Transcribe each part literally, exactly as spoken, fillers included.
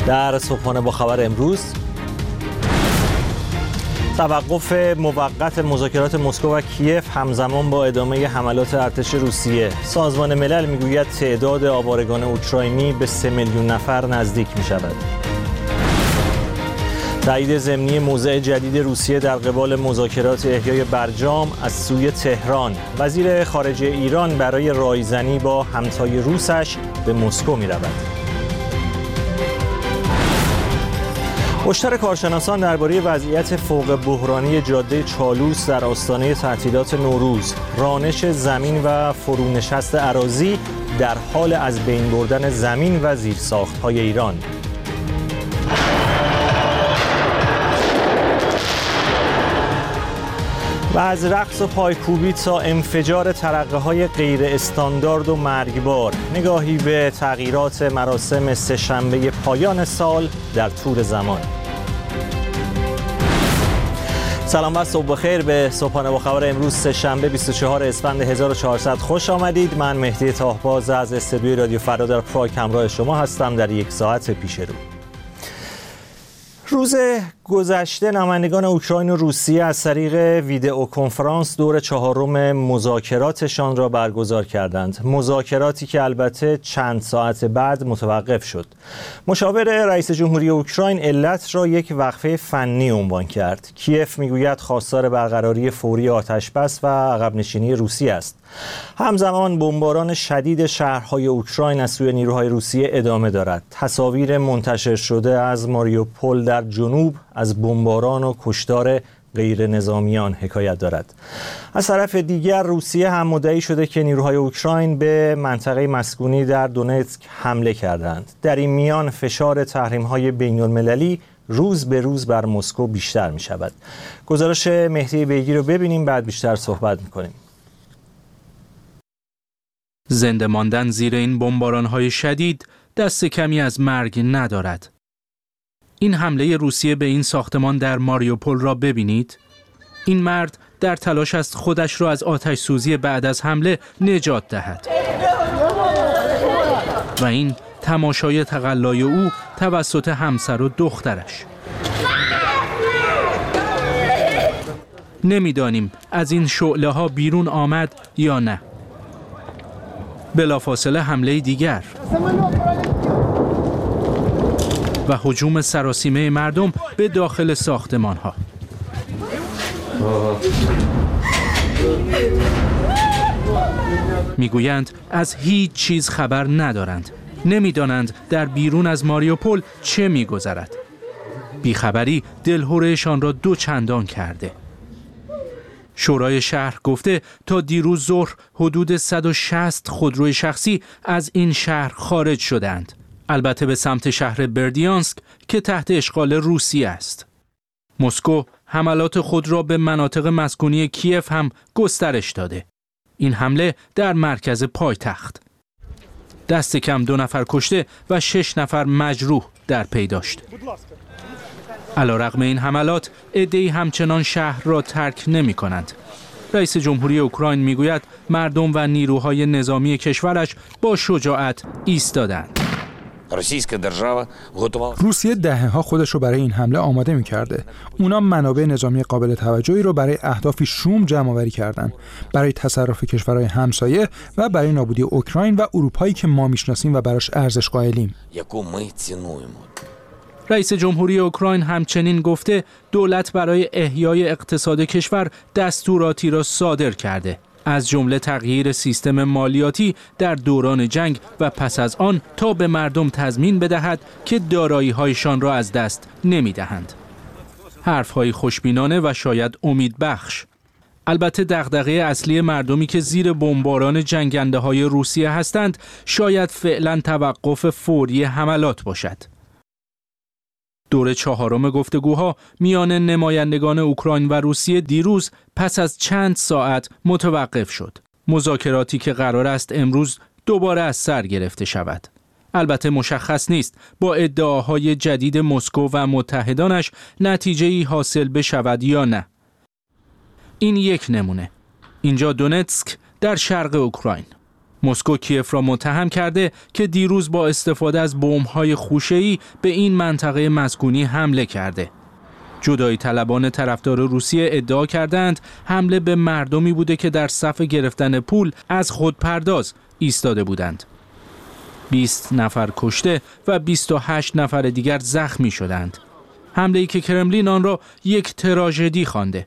در صبحانه با خبر امروز، توقف موقت مذاکرات مسکو و کیف همزمان با ادامه حملات ارتش روسیه. سازمان ملل میگوید تعداد آوارگان اوکراینی به سه میلیون نفر نزدیک می شود. تایید ضمنی موضع جدید روسیه در قبال مذاکرات احیای برجام از سوی تهران. وزیر خارجه ایران برای رایزنی با همتای روسش به مسکو می رود. هشدار کارشناسان درباره وضعیت فوق بحرانی جاده چالوس در آستانه تعطیلات نوروز. رانش زمین و فرونشست اراضی در حال از بین بردن زمین و زیرساخت‌های ایران. و از رقص و پایکوبی تا انفجار ترقه‌های غیر استاندارد و مرگبار، نگاهی به تغییرات مراسم سه‌شنبه پایان سال در طول زمان. سلام و صبح بخیر. به صبحانه با خبر امروز سه‌شنبه بیست و چهارم اسفند هزار و چهارصد خوش آمدید. من مهدی طاهباز از استودیوی رادیو فردا در پراگ همراه شما هستم در یک ساعت پیش رو. روز گذشته نمایندگان اوکراین و روسیه از طریق ویدئو کنفرانس دور چهارم مذاکراتشان را برگزار کردند. مذاکراتی که البته چند ساعت بعد متوقف شد. مشاور رئیس جمهوری اوکراین علت را یک وقفه فنی عنوان کرد. کیف میگوید خواستار برقراری فوری آتشبس و عقب نشینی روسیه است. همزمان بمباران شدید شهرهای اوکراین از سوی نیروهای روسیه ادامه دارد. تصاویر منتشر شده از ماریوپول در جنوب از بمباران و کشتار غیر نظامیان حکایت دارد. از طرف دیگر روسیه هم مدعی شده که نیروهای اوکراین به منطقه مسکونی در دونتسک حمله کردند. در این میان فشار تحریم‌های بین‌المللی روز به روز بر مسکو بیشتر می شود. گزارش مهدی بیگی رو ببینیم، بعد بیشتر صحبت می‌کنیم. زنده ماندن زیر این بمباران‌های شدید دست کمی از مرگ ندارد. این حمله روسیه به این ساختمان در ماریوپول را ببینید. این مرد در تلاش است خودش را از آتش سوزی بعد از حمله نجات دهد. و این تماشای تقلای او توسط همسر و دخترش. نمیدانیم از این شعله ها بیرون آمد یا نه. بلافاصله حمله دیگر و هجوم سراسیمه مردم به داخل ساختمان ها. میگویند از هیچ چیز خبر ندارند. نمیدانند در بیرون از ماریوپول چه میگذرد. بیخبری دلهرهشان را دو چندان کرده. شورای شهر گفته تا دیروز ظهر حدود صد و شصت خودروی شخصی از این شهر خارج شدند. البته به سمت شهر بردیانسک که تحت اشغال روسیه است. مسکو حملات خود را به مناطق مسکونی کیف هم گسترش داده. این حمله در مرکز پایتخت. دست کم دو نفر کشته و شش نفر مجروح در پی داشت. علیرغم این حملات، عده‌ای همچنان شهر را ترک نمی کنند. رئیس جمهوری اوکراین میگوید مردم و نیروهای نظامی کشورش با شجاعت ایستادند. روسیه دهه‌ها خودش رو برای این حمله آماده می‌کرده. اونا منابع نظامی قابل توجهی رو برای اهدافی شوم جمع‌آوری کردن، برای تصرف کشورهای همسایه و برای نابودی اوکراین و اروپایی که ما میشناسیم و براش ارزش قائلیم. رئیس جمهوری اوکراین همچنین گفته دولت برای احیای اقتصاد کشور دستوراتی را صادر کرده، از جمله تغییر سیستم مالیاتی در دوران جنگ و پس از آن تا به مردم تضمین بدهد که دارایی‌هایشان را از دست نمی‌دهند. حرف‌های خوشبینانه و شاید امیدبخش. البته دغدغه اصلی مردمی که زیر بمباران جنگنده‌های روسیه هستند شاید فعلا توقف فوری حملات باشد. دور چهارم گفتگوها میان نمایندگان اوکراین و روسیه دیروز پس از چند ساعت متوقف شد. مذاکراتی که قرار است امروز دوباره از سر گرفته شود. البته مشخص نیست با ادعاهای جدید مسکو و متحدانش نتیجه‌ای حاصل بشود یا نه. این یک نمونه. اینجا دونتسک در شرق اوکراین. مسکو کیف را متهم کرده که دیروز با استفاده از بمب‌های خوشه‌ای به این منطقه مسکونی حمله کرده. جدایی طلبان طرفدار روسیه ادعا کردند حمله به مردمی بوده که در صف گرفتن پول از خودپرداز ایستاده بودند. بیست نفر کشته و بیست و هشت نفر دیگر زخمی شدند. حمله‌ای که کرملین آن را یک تراژدی خوانده.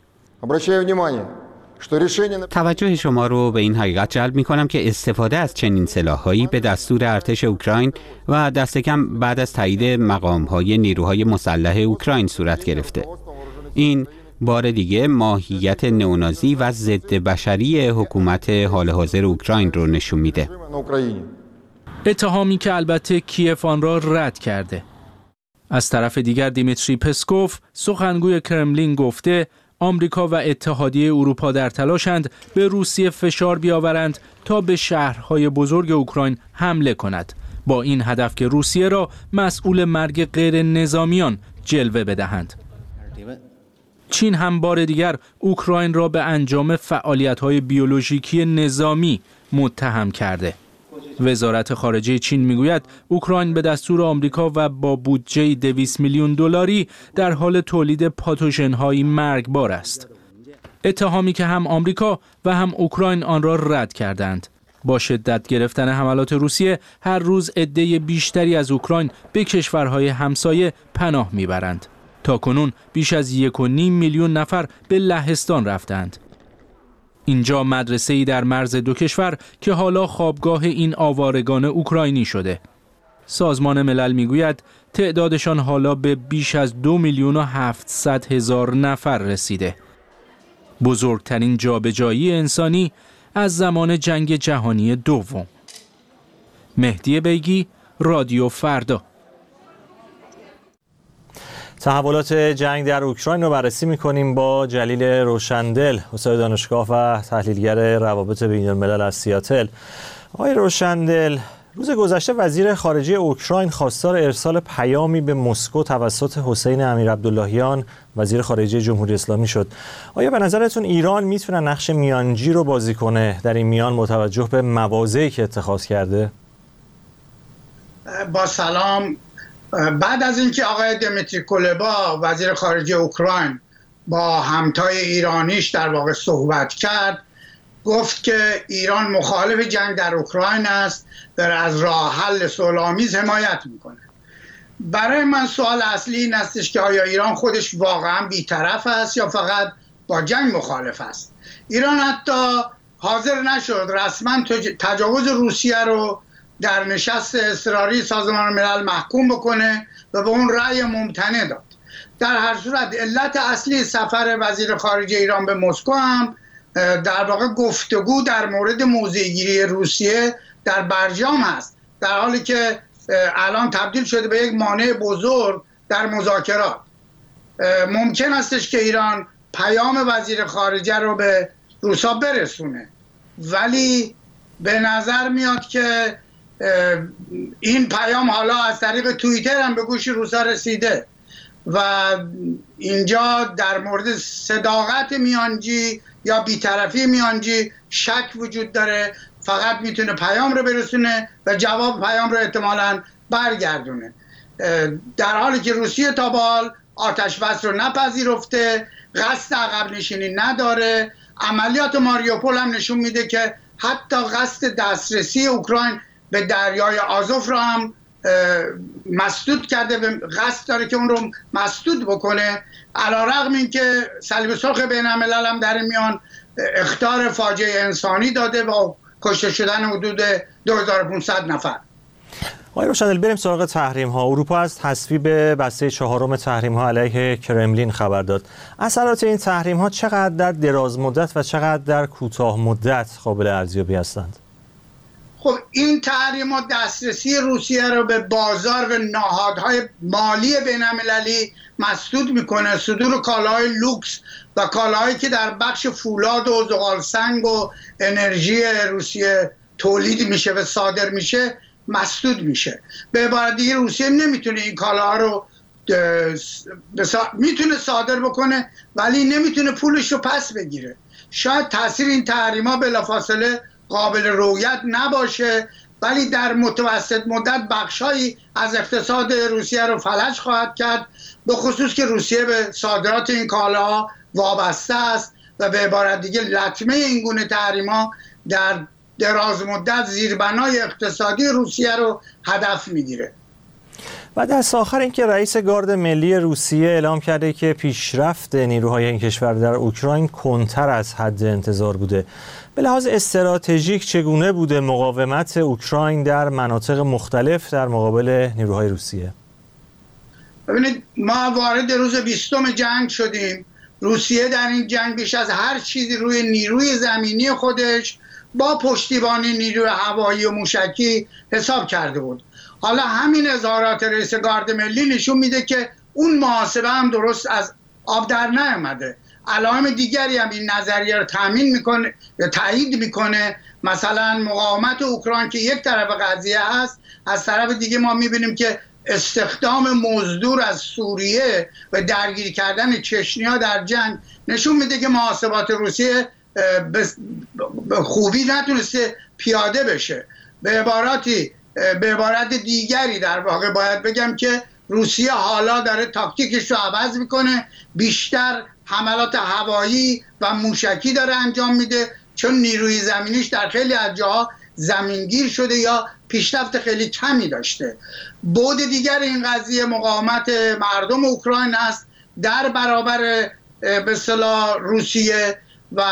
توجه شما رو به این حقیقت جلب می کنم که استفاده از چنین سلاح‌هایی به دستور ارتش اوکراین و دست کم بعد از تایید مقام‌های نیروهای مسلح اوکراین صورت گرفته. این بار دیگه ماهیت نئونازی و ضد بشری حکومت حال حاضر اوکراین رو نشون میده. اتهامی که البته کیف آن را رد کرده. از طرف دیگر دیمیتری پسکوف سخنگوی کرملین گفته آمریکا و اتحادیه اروپا در تلاشند به روسیه فشار بیاورند تا به شهرهای بزرگ اوکراین حمله کند، با این هدف که روسیه را مسئول مرگ غیر نظامیان جلوه بدهند. چین هم بار دیگر اوکراین را به انجام فعالیت‌های بیولوژیکی نظامی متهم کرده. وزارت خارجه چین میگوید اوکراین به دستور آمریکا و با بودجه دویست میلیون دلاری در حال تولید پاتوژن‌های مرگبار است. اتهامی که هم آمریکا و هم اوکراین آن را رد کردند. با شدت گرفتن حملات روسیه هر روز عده بیشتری از اوکراین به کشورهای همسایه پناه میبرند. تاکنون بیش از یک و نیم میلیون نفر به لهستان رفتند. اینجا مدرسه‌ای در مرز دو کشور که حالا خوابگاه این آوارگان اوکراینی شده. سازمان ملل میگوید تعدادشان حالا به بیش از دو میلیون و هفتصد هزار نفر رسیده. بزرگترین جابجایی انسانی از زمان جنگ جهانی دوم. مهدی بیگی، رادیو فردا. تحولات جنگ در اوکراین رو بررسی می‌کنیم با جلیل روشندل، استاد دانشگاه و تحلیلگر روابط بین‌الملل از سیاتل. آقای روشندل، روز گذشته وزیر خارجه اوکراین خواستار ارسال پیامی به مسکو توسط حسین امیرعبداللهیان وزیر خارجه جمهوری اسلامی شد. آیا به نظرتون ایران میتونه نقش میانجی رو بازی کنه در این میان با توجه به مواضعی که اتخاذ کرده؟ با سلام. بعد از اینکه آقای دمیتری کولبا وزیر خارجه اوکراین با همتای ایرانیش در واقع صحبت کرد، گفت که ایران مخالف جنگ در اوکراین است، داره از راه حل صلح‌آمیز حمایت میکنه. برای من سوال اصلی این استش که آیا ایران خودش واقعا بی‌طرف است یا فقط با جنگ مخالف است؟ ایران حتی حاضر نشد رسما تجاوز روسیه رو در نشست اضطراری سازمان ملل محکوم بکنه و به اون رأی ممتنع داد. در هر صورت علت اصلی سفر وزیر خارجه ایران به مسکو هم در واقع گفتگو در مورد موضع‌گیری روسیه در برجام هست، در حالی که الان تبدیل شده به یک مانع بزرگ در مذاکرات. ممکن استش که ایران پیام وزیر خارجه رو به روسا برسونه، ولی به نظر میاد که این پیام حالا از طریق توییتر هم به گوش روسا رسیده و اینجا در مورد صداقت میانجی یا بی‌طرفی میانجی شک وجود داره. فقط میتونه پیام رو برسونه و جواب پیام رو احتمالاً برگردونه، در حالی که روسیه تا به حال آتش بس رو نپذیرفته، قصد عقب نشینی نداره. عملیات ماریوپول هم نشون میده که حتی قصد دسترسی اوکراین به دریای آزوف رو هم مسدود کرده و قصد داره که اون رو مسدود بکنه، علیرغم این که صلیب سرخ بین الملل هم در این میان اخطار فاجعه انسانی داده و کشته شدن حدود دو هزار و پانصد نفر. آقای روشندل، بریم سراغ تحریم ها. اروپا از تصویب بسته چهارم تحریم ها علیه کرملین خبر داد. اثرات این تحریم ها چقدر در دراز مدت و چقدر در کوتاه مدت قابل ارزیابی هستند؟ خب این تحریمات دسترسی روسیه رو به بازار و نهادهای مالی بین‌المللی مسدود میکنه. صدور کالاهای لوکس و کالاهایی که در بخش فولاد و زغال سنگ و انرژی روسیه تولید میشه و صادر میشه مسدود میشه. به عبارت دیگه روسیه نمیتونه این کالاها رو بسا... میتونه صادر بکنه ولی نمیتونه پولش رو پس بگیره. شاید تاثیر این تحریم‌ها بلافاصله قابل رویت نباشه، ولی در متوسط مدت بخشایی از اقتصاد روسیه رو فلج خواهد کرد، به خصوص که روسیه به صادرات این کالاها وابسته است و به عبارت دیگه لطمه این گونه تحریم‌ها در دراز مدت زیربنای اقتصادی روسیه رو هدف میگیره. و در آخر اینکه رئیس گارد ملی روسیه اعلام کرده که پیشرفت نیروهای این کشور در اوکراین کنتر از حد انتظار بوده. به لحاظ استراتژیک چگونه بوده مقاومت اوکراین در مناطق مختلف در مقابل نیروهای روسیه؟ ببینید، ما وارد روز بیستم جنگ شدیم. روسیه در این جنگ بیش از هر چیزی روی نیروی زمینی خودش با پشتیبانی نیروی هوایی و موشکی حساب کرده بود. حالا همین اظهارات رئیس گارد ملی نشون میده که اون محاسبه هم درست از آب در نیامده. علائم دیگری هم این نظریه رو تامین میکنه یا تایید میکنه. مثلا مقاومت اوکراین که یک طرف قضیه هست، از طرف دیگه ما میبینیم که استخدام مزدور از سوریه و درگیر کردن چچنیا در جنگ نشون میده که محاسبات روسیه به خوبی نتونسته پیاده بشه. به عباراتی به عبارت دیگری در واقع باید بگم که روسیه حالا داره تاکتیکش رو عوض میکنه، بیشتر حملات هوایی و موشکی داره انجام میده، چون نیروی زمینیش در خیلی از جاها زمینگیر شده یا پیشرفت خیلی کمی داشته. بعد دیگر این قضیه مقاومت مردم اوکراین است در برابر به اصطلاح روسیه، و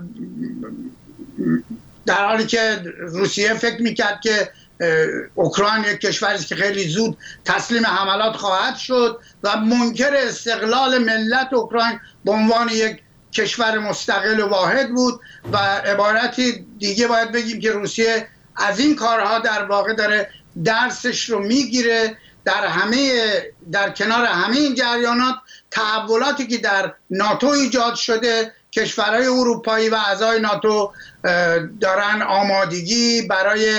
در حالی که روسیه فکر میکرد که اوکراین یک کشوری است که خیلی زود تسلیم حملات خواهد شد و منکر استقلال ملت اوکراین به عنوان یک کشور مستقل و واحد بود. و عبارتی دیگه باید بگیم که روسیه از این کارها در واقع داره درسش رو میگیره. در همه در کنار همه این جریانات، تحولاتی که در ناتو ایجاد شده، کشورهای اروپایی و اعضای ناتو دارن آمادگی برای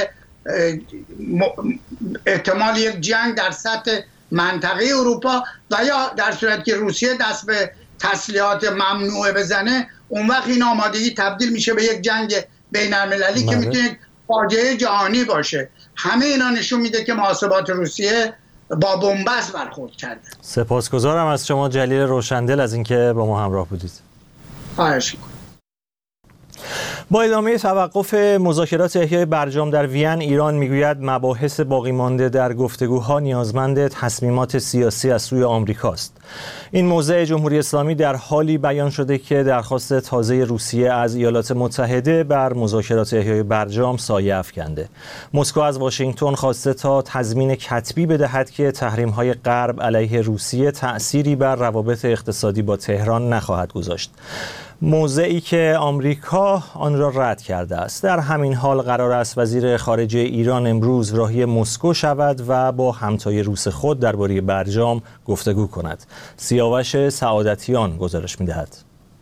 احتمال یک جنگ در سطح منطقه اروپا، و یا در صورت که روسیه دست به تسلیحات ممنوعه بزنه، اون وقت این آمادگی تبدیل میشه به یک جنگ بین المللی که میتونه فاجعه جهانی باشه. همه اینا نشون میده که محاسبات روسیه با بنبست برخورد کرده. سپاسگزارم از شما جلیل روشندل از اینکه با ما همراه بودید. خواهش می‌کنم. با ادامه توقف مذاکرات احیای برجام در وین، ایران میگوید مباحث باقی مانده در گفتگوها نیازمند تصمیمات سیاسی از سوی آمریکاست. این موضع جمهوری اسلامی در حالی بیان شده که درخواست تازه روسیه از ایالات متحده بر مذاکرات احیای برجام سایه افکنده. مسکو از واشنگتن خواسته تا تضمین کتبی بدهد که تحریم‌های غرب علیه روسیه تأثیری بر روابط اقتصادی با تهران نخواهد گذاشت. موضعی که آمریکا آن را رد کرده است. در همین حال قرار است وزیر خارجه ایران امروز راهی مسکو شود و با همتای روس خود درباره برجام گفتگو کند. سیاوش سعادتیان گزارش می‌دهد.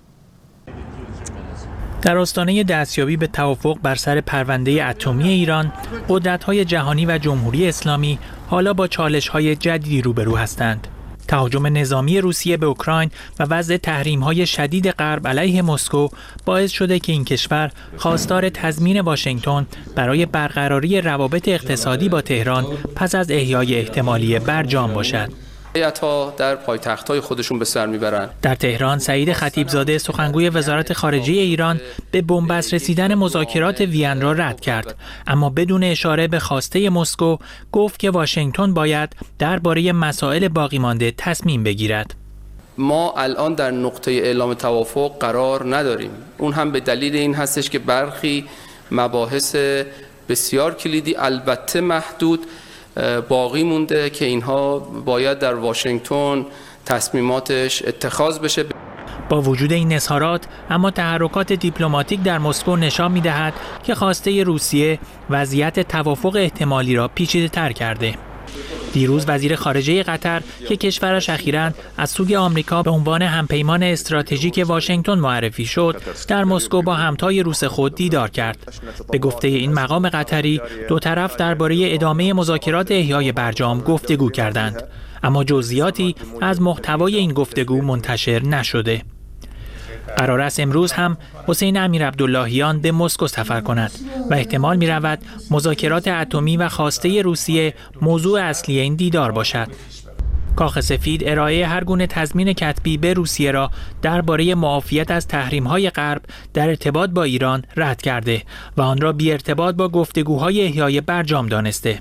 در آستانه دستیابی به توافق بر سر پرونده اتمی ایران، قدرت‌های جهانی و جمهوری اسلامی حالا با چالش‌های جدیدی روبرو هستند. تهاجم نظامی روسیه به اوکراین و وضع تحریم‌های شدید غرب علیه مسکو باعث شده که این کشور خواستار تضمین واشنگتن برای برقراری روابط اقتصادی با تهران پس از احیای احتمالی برجام باشد. هیئت‌ها در پایتخت‌های خودشون به سر میبرن. در تهران سعید خطیبزاده سخنگوی وزارت خارجه ایران به بنبست رسیدن مذاکرات وین را رد کرد، اما بدون اشاره به خواسته مسکو گفت که واشنگتن باید درباره مسائل باقی مانده تصمیم بگیرد. ما الان در نقطه اعلام توافق قرار نداریم. اون هم به دلیل این هستش که برخی مباحث بسیار کلیدی البته محدود باقی مونده که اینها باید در واشنگتن تصمیماتش اتخاذ بشه. با وجود این اظهارات، اما تحرکات دیپلماتیک در مسکو نشان می‌دهد که خواسته روسیه وضعیت توافق احتمالی را پیچیده‌تر کرده. دیروز وزیر خارجه قطر که کشورش اخیراً از سوی آمریکا به عنوان همپیمان استراتژیک واشنگتن معرفی شد، در مسکو با همتای روس خود دیدار کرد. به گفته این مقام قطری، دو طرف درباره ادامه مذاکرات احیای برجام گفتگو کردند، اما جزئیاتی از محتوای این گفتگو منتشر نشده. قرار است امروز هم حسین امیرعبداللهیان به مسکو سفر کند و احتمال می رود مذاکرات اتمی و خواسته روسیه موضوع اصلی این دیدار باشد. کاخ سفید ارائه هر گونه تضمین کتبی به روسیه را درباره معافیت از تحریم‌های غرب در ارتباط با ایران رد کرده و آن را بی ارتباط با گفتگوهای احیای برجام دانسته.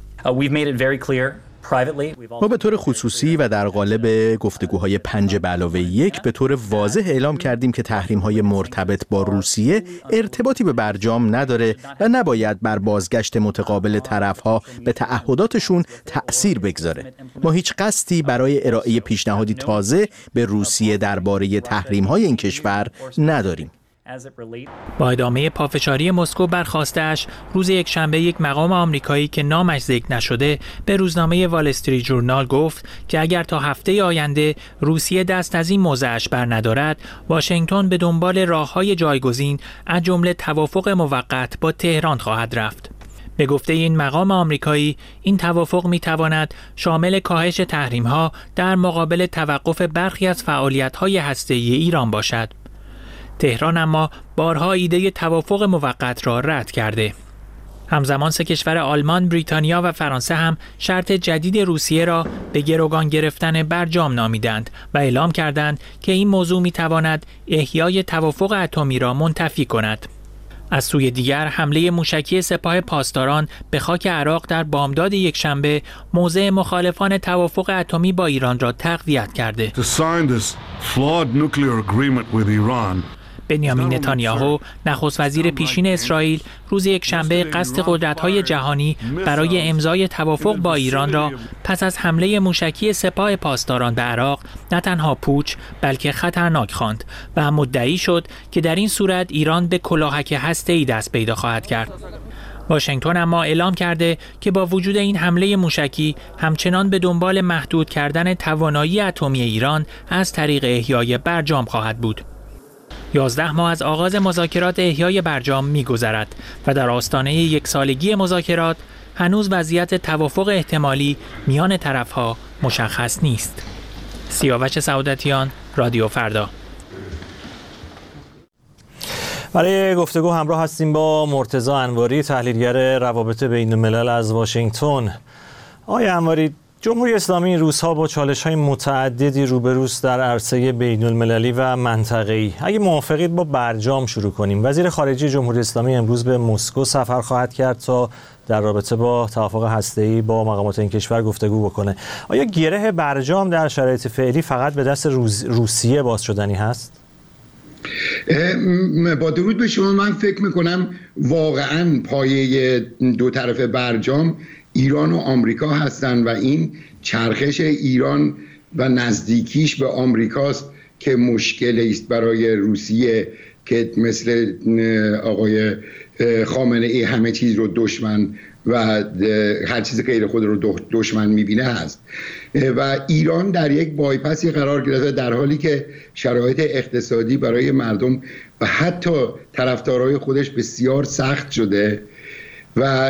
ما به طور خصوصی و در قالب گفتگوهای پنج به علاوه یک به طور واضح اعلام کردیم که تحریم‌های مرتبط با روسیه ارتباطی به برجام نداره و نباید بر بازگشت متقابل طرف‌ها به تعهداتشون تأثیر بگذاره. ما هیچ قصدی برای ارائه پیشنهادی تازه به روسیه درباره تحریم‌های این کشور نداریم. با ادامه پافشاری مسکو بر خواسته‌اش، روز یکشنبه یک مقام آمریکایی که نامش ذکر نشده به روزنامه وال استریت ژورنال گفت که اگر تا هفته آینده روسیه دست از این موضعش بر ندارد، واشنگتن به دنبال راه‌های جایگزین از جمله توافق موقت با تهران خواهد رفت. به گفته این مقام آمریکایی، این توافق می‌تواند شامل کاهش تحریم‌ها در مقابل توقف برخی از فعالیت‌های هسته‌ای ایران باشد. تهران اما بارها ایده توافق موقت را رد کرده. همزمان سه کشور آلمان، بریتانیا و فرانسه هم شرط جدید روسیه را به گروگان گرفتن برجام نامیدند و اعلام کردند که این موضوع می‌تواند احیای توافق اتمی را منتفی کند. از سوی دیگر حمله موشکی سپاه پاسداران به خاک عراق در بامداد یکشنبه موضع مخالفان توافق اتمی با ایران را تقویت کرده. بنیامین نتانیاهو، نخست وزیر پیشین اسرائیل، روز یکشنبه قصد قدرت‌های جهانی برای امضای توافق با ایران را پس از حمله موشکی سپاه پاسداران به عراق نه تنها پوچ بلکه خطرناک خواند و مدعی شد که در این صورت ایران به کلاهک هسته‌ای دست پیدا خواهد کرد. واشنگتن اما اعلام کرده که با وجود این حمله موشکی همچنان به دنبال محدود کردن توانایی اتمی ایران از طریق احیای برجام خواهد بود. یازده ماه از آغاز مذاکرات احیای برجام می‌گذرد و در آستانه یک سالگی مذاکرات هنوز وضعیت توافق احتمالی میان طرف‌ها مشخص نیست. سیاوش سعادتیان، رادیو فردا. برای گفتگو همراه هستیم با مرتضی انواری، تحلیلگر روابط بین‌الملل از واشنگتن. آقای انواری، جمهوری اسلامی این روزها با چالش‌های متعددی روبروست در عرصه بین‌المللی و منطقه‌ای. اگه موافقید با برجام شروع کنیم. وزیر خارجه جمهوری اسلامی امروز به مسکو سفر خواهد کرد تا در رابطه با توافق هسته‌ای با مقامات این کشور گفتگو بکنه. آیا گره برجام در شرایط فعلی فقط به دست روز... روسیه باز شدنی هست؟ با درود به شما، من فکر میکنم واقعا پایه دو طرف برجام ایران و آمریکا هستند و این چرخش ایران و نزدیکیش به آمریکاست که مشکلی است برای روسیه که مثل آقای خامنه ای همه چیز رو دشمن و هر چیز غیر خود رو دشمن میبینه هست و ایران در یک بایپسی قرار گرفته در حالی که شرایط اقتصادی برای مردم و حتی طرفدارای خودش بسیار سخت شده و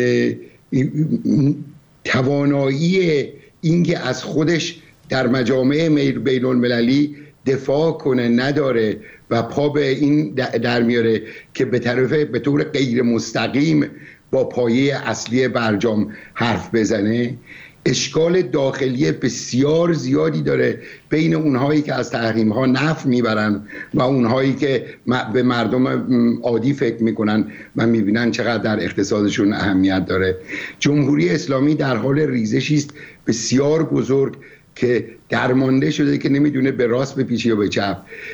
توانایی اینکه از خودش در مجامع بین المللی دفاع کنه نداره و پا به این در میاره که به طرف به طور غیر مستقیم با پایه اصلی برجام حرف بزنه. اشکال داخلی بسیار زیادی داره بین اونهایی که از تحریم ها نفع میبرن و اونهایی که به مردم عادی فکر میکنن و میبینن چقدر در اقتصادشون اهمیت داره. جمهوری اسلامی در حال ریزشی است بسیار بزرگ که درمانده شده که نمیدونه به راست بپیچه یا به چپ.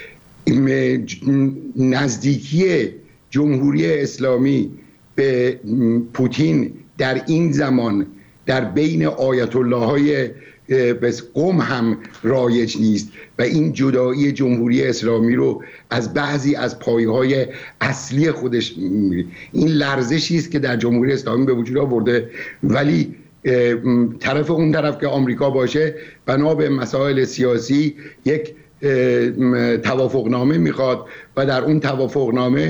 نزدیکی جمهوری اسلامی به پوتین در این زمان در بین آیت الله های قم هم رایج نیست و این جدایی جمهوری اسلامی رو از بعضی از پایه‌های اصلی خودش می‌بینه. این لرزشی است که در جمهوری اسلامی به وجود آورده، ولی طرف اون طرف که آمریکا باشه بنا به مسائل سیاسی یک توافقنامه میخواد و در اون توافقنامه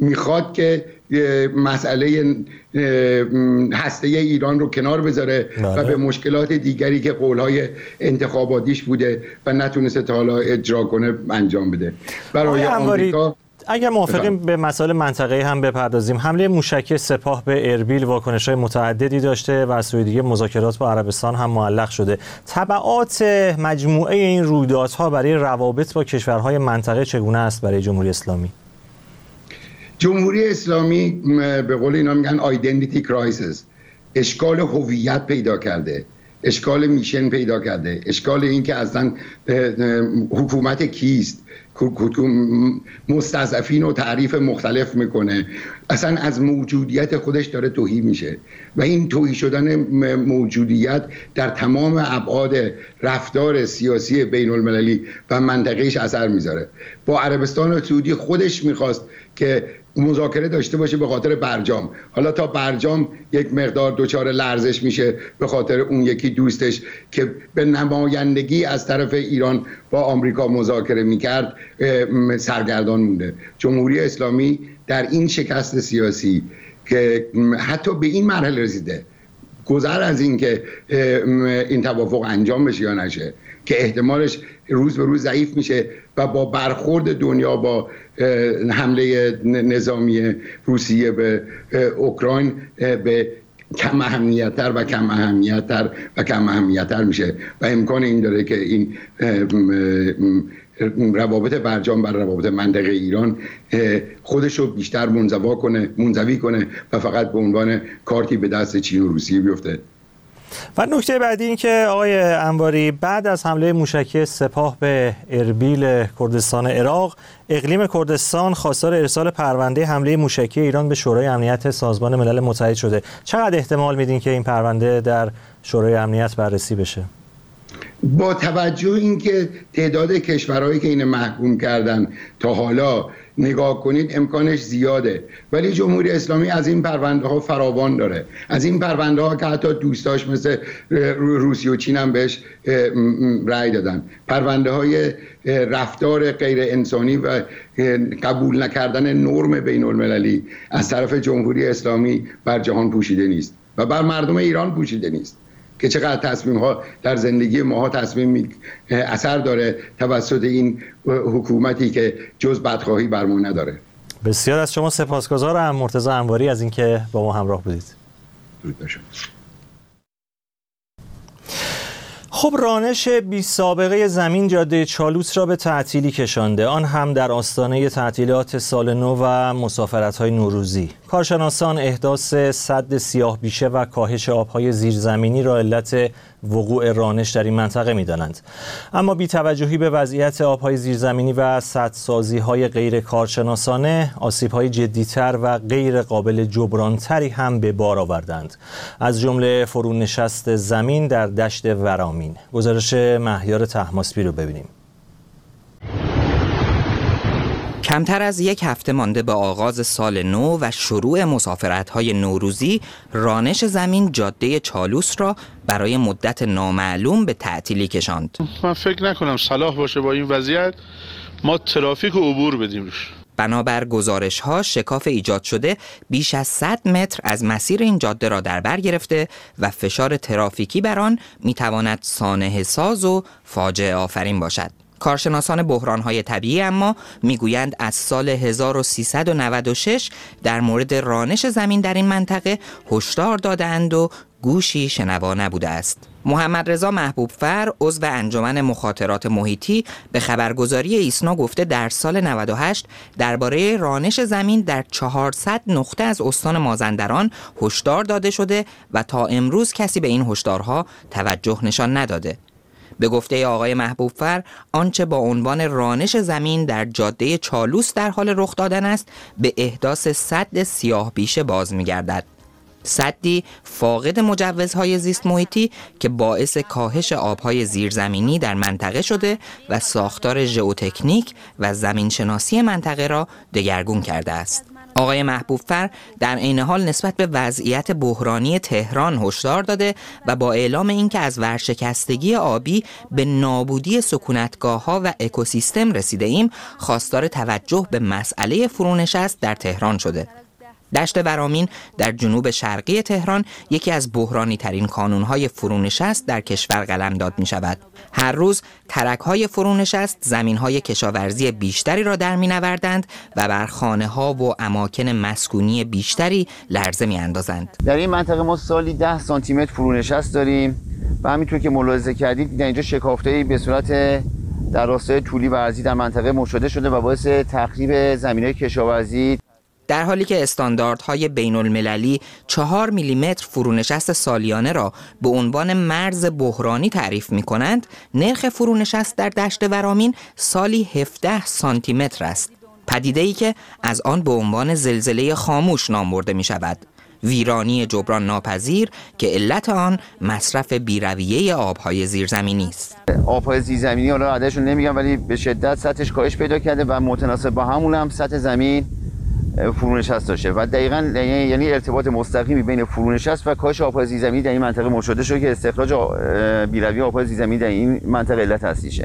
میخواد که مسئله هسته ایران رو کنار بذاره و به مشکلات دیگری که قولهای انتخاباتیش بوده و نتونسته تا حالا اجرا کنه انجام بده. برای آمریکا اگر موافقیم به مسائل منطقه‌ای هم بپردازیم. حمله موشکی سپاه به اربیل واکنش‌های متعددی داشته و از سوی دیگه مذاکرات با عربستان هم معلق شده. تبعات مجموعه این رویدادها برای روابط با کشورهای منطقه چگونه است برای جمهوری اسلامی؟ جمهوری اسلامی به قول اینا میگن آیدنتیتی کرایسیس، اشکال هویت پیدا کرده، اشکال میشن پیدا کرده، اشکال این که اصلا حکومت کیست، مستضعفین و تعریف مختلف میکنه، اصلا از موجودیت خودش داره تهی میشه و این تهی شدن موجودیت در تمام ابعاد رفتار سیاسی بین المللی و منطقهش اثر میذاره. با عربستان و سعودی خودش میخواست که مذاکره داشته باشه به خاطر برجام، حالا تا برجام یک مقدار دچار لرزش میشه به خاطر اون یکی دوستش که به نمایندگی از طرف ایران با آمریکا مذاکره میکرد سرگردان مونده. جمهوری اسلامی در این شکست سیاسی که حتی به این مرحله رسیده، گذر از این که این توافق انجام بشه یا نشه، که احتمالش روز به روز ضعیف میشه و با برخورد دنیا با حمله نظامی روسیه به اوکراین به کم اهمیت‌تر و کم اهمیت‌تر و کم اهمیت‌تر میشه و امکان این داره که این روابط برجام بر روابط منطقه ایران خودش رو بیشتر منزوا کنه منزوی کنه و فقط به عنوان کارتی به دست چین و روسیه بیفته. و نکته بعدی این که آقای انواری، بعد از حمله موشکی سپاه به اربیل کردستان عراق، اقلیم کردستان خواستار ارسال پرونده حمله موشکی ایران به شورای امنیت سازمان ملل متحد شده. چقدر احتمال میدین که این پرونده در شورای امنیت بررسی بشه؟ با توجه اینکه تعداد کشورهایی که این محکوم کردن تا حالا نگاه کنید امکانش زیاده، ولی جمهوری اسلامی از این پرونده ها فراوان داره، از این پرونده ها که حتی دوستاش مثل روسیه و چین هم بهش رأی دادن، پرونده های رفتار غیر انسانی و قبول نکردن نرم بین المللی از طرف جمهوری اسلامی بر جهان پوشیده نیست و بر مردم ایران پوشیده نیست که چقدر تصمیم ها در زندگی ماها تصمیم اثر داره توسط این حکومتی که جز بدخواهی بر ما نداره. بسیار از شما سپاسگزارم مرتضی انواری از اینکه با ما همراه بودید. درود بر شما. خب رانش بی سابقه زمین جاده چالوس را به تعطیلی کشانده، آن هم در آستانه تعطیلات سال نو و مسافرت‌های نوروزی. کارشناسان احداث سد سیاه بیشه و کاهش آب‌های زیرزمینی را علت وقوع رانش در این منطقه می‌دانند. اما بی توجهی به وضعیت آب‌های زیرزمینی و سدسازی‌های غیر کارشناسانه، آسیب‌های جدی‌تر و غیر قابل جبران‌تری هم به بار آوردند. از جمله فرونشست زمین در دشت ورامین. گزارش مهیار طهماسبی رو ببینیم. کمتر از یک هفته مانده به آغاز سال نو و شروع مسافرت‌های نوروزی، رانش زمین جاده چالوس را برای مدت نامعلوم به تعطیلی کشاند. من فکر نکنم صلاح باشه با این وضعیت ما ترافیک رو عبور بدیم روش. بنابر گزارش‌ها شکاف ایجاد شده بیش از صد متر از مسیر این جاده را در بر گرفته و فشار ترافیکی بر آن می‌تواند سانحه ساز و فاجعه آفرین باشد. کارشناسان بحران‌های طبیعی اما میگویند از سال هزار و سیصد و نود و شش در مورد رانش زمین در این منطقه هشدار دادند و گوشی شنوا نبوده است. محمد رضا محبوبفر عضو انجمن مخاطرات محیطی به خبرگزاری ایسنا گفته در سال نود و هشت درباره رانش زمین در چهارصد نقطه از استان مازندران هشدار داده شده و تا امروز کسی به این هشدارها توجه نشان نداده. به گفته آقای محبوبفر، آنچه با عنوان رانش زمین در جاده چالوس در حال رخ دادن است به احداث سد سیاه بیشه باز می‌گردد. سدی فاقد مجوزهای زیست محیطی که باعث کاهش آبهای زیرزمینی در منطقه شده و ساختار ژئوتکنیک و زمینشناسی منطقه را دگرگون کرده است. آقای محبوب‌فر در عین حال نسبت به وضعیت بحرانی تهران هشدار داده و با اعلام اینکه از ورشکستگی آبی به نابودی سکونتگاه‌ها و اکوسیستم رسیده ایم، خواستار توجه به مسئله فرونشست در تهران شده. دشت ورامین در جنوب شرقی تهران یکی از بحرانی ترین کانون‌های فرونشست در کشور قلمداد می شود. هر روز ترک‌های فرونشست زمین‌های کشاورزی بیشتری را در می‌نوردند و بر خانه‌ها و اماکن مسکونی بیشتری لرزه می‌اندازند. در این منطقه ما سالی ده سانتی متر فرونشست داریم و همینطور که ملاحظه کردید در اینجا شکافته‌ای به صورت در راستای طولی و عرضی در منطقه مشاهده شده و باعث تخریب زمین‌های کشاورزی. در حالی که استانداردهای بین المللی چهار میلیمتر فرونشست سالیانه را به عنوان مرز بحرانی تعریف می کنند، نرخ فرونشست در دشت ورامین سالی هفده سانتی متر است. پدیده‌ای که از آن به عنوان زلزله خاموش نام برده می شود. ویرانی جبران ناپذیر که علت آن مصرف بی‌رویه آبهای زیرزمینی است. آبهای زیرزمینی حالا عددش رو نمیگم ولی به شدت سطحش کاهش پیدا کرده و متناسب با همون هم سطح زمین فرونشست داشته و دقیقاً یعنی ارتباط مستقیمی بین فرونشست و کاهش آبهای زیرزمینی در این منطقه مشاهده شده که استخراج بی‌رویه آبهای زیرزمینی در این منطقه علت اصلیشه.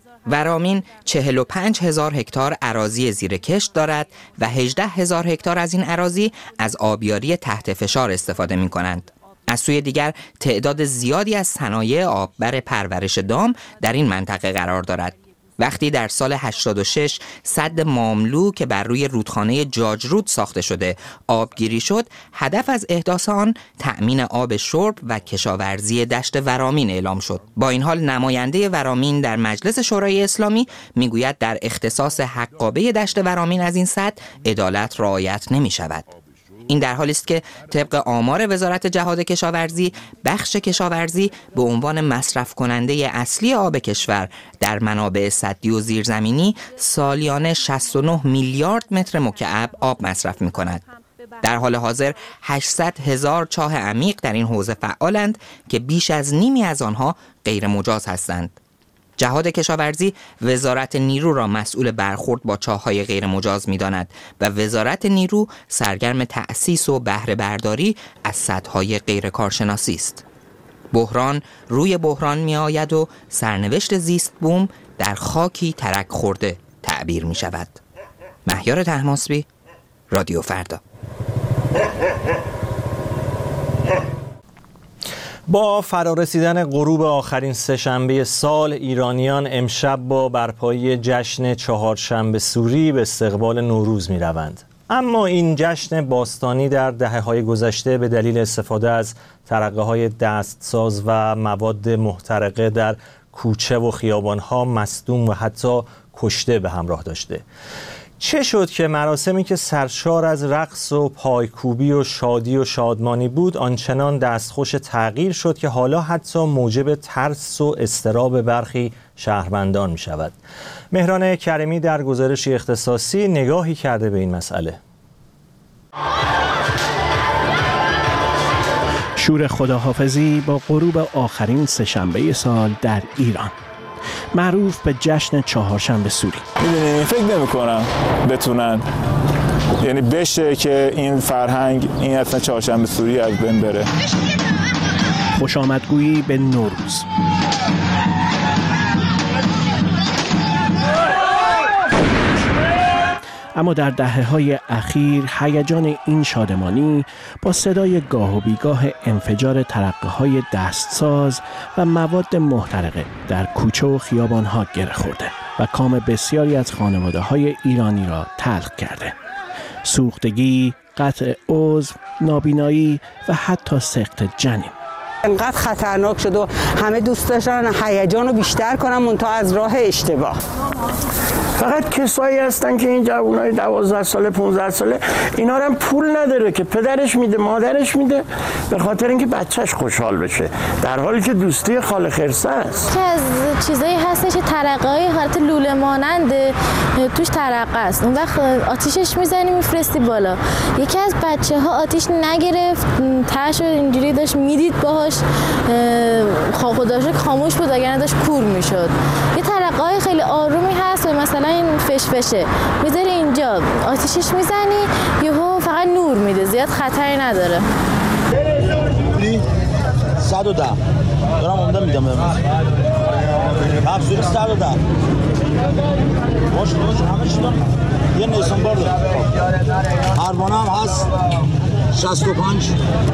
ورامین چهل و پنج هزار هکتار اراضی زیر کشت دارد و هجده هزار هکتار از این اراضی از آبیاری تحت فشار استفاده می کنند. از سوی دیگر تعداد زیادی از صنایع آببر پرورش دام در این منطقه قرار دارد. وقتی در سال هشتاد و شش سد ماملو که بر روی رودخانه جاجرود ساخته شده آبگیری شد، هدف از احداث آن تأمین آب شرب و کشاورزی دشت ورامین اعلام شد. با این حال نماینده ورامین در مجلس شورای اسلامی میگوید در اختصاص حقابه دشت ورامین از این سد عدالت رعایت نمی شود. این در حالی است که طبق آمار وزارت جهاد کشاورزی، بخش کشاورزی به عنوان مصرف کننده اصلی آب کشور در منابع سدی و زیرزمینی سالیانه شصت و نه میلیارد متر مکعب آب مصرف می کند. در حال حاضر هشتصد هزار چاه عمیق در این حوزه فعالند که بیش از نیمی از آنها غیر مجاز هستند. جهاد کشاورزی وزارت نیرو را مسئول برخورد با چاه‌های غیر مجاز می‌داند و وزارت نیرو سرگرم تأسیس و بهره برداری از سدهای غیر کارشناسی است. بحران روی بحران می‌آید و سرنوشت زیست بوم در خاکی ترک خورده تعبیر می‌شود. مهیار طهماسبی، رادیو فردا. با فرارسیدن غروب آخرین سه‌شنبه سال، ایرانیان امشب با برپایی جشن چهارشنبه سوری به استقبال نوروز می روند. اما این جشن باستانی در دهه‌های گذشته به دلیل استفاده از ترقه‌های دستساز و مواد محترقه در کوچه و خیابان‌ها مصدوم و حتی کشته به همراه داشته. چه شد که مراسمی که سرشار از رقص و پایکوبی و شادی و شادمانی بود آنچنان دستخوش تغییر شد که حالا حتی موجب ترس و اضطراب برخی شهروندان می شود؟ مهران کریمی در گزارشی اختصاصی نگاهی کرده به این مسئله. شور خداحافظی با غروب آخرین سه‌شنبه سال در ایران، معروف به جشن چهارشنبه سوری. میدونی فکر نمی کنم بتونن، یعنی بشه که این فرهنگ، این اصلا چهارشنبه سوری از بین بره. خوش آمدگویی به نوروز. اما در دهه‌های اخیر هیجان این شادمانی با صدای گاه و بیگاه انفجار ترقه‌های دستساز و مواد محترقه در کوچه و خیابان‌ها گره خورده و کام بسیاری از خانواده‌های ایرانی را تلخ کرده. سوختگی، قطع عضو، نابینایی و حتی سقط جنین. انقدر خطرناک شد و همه دوست داشتن هیجان رو بیشتر کنن منتها از راه اشتباه. فقط کسایی هستن که این جوانای دوازده ساله پانزده ساله اینا رو هم پول نداره که پدرش میده مادرش میده به خاطر اینکه بچهش خوشحال بشه، در حالی که دوستی خاله خرسه است. که از چیزایی هستش ترقه‌های حالت لوله مانند توش ترقه است، اون وقت آتیشش میزنی میفرستی بالا. یکی از بچه‌ها آتیش نگرفت، تاشو اینجوری داشت میدید باهاش خودش خاموش بود اگر داشت کور میشد. یه ترقه‌های خیلی آرومی هست و مثلا این فشفشه میذاری اینجا آتیشش میزنی یهو زیاد خطری نداره. صد و ده دارم عمده میدم امروز افزوری صد و ده باشه باشه همه چی دارم یه نیسان بار دارم هربانه هم هست شصت و پنج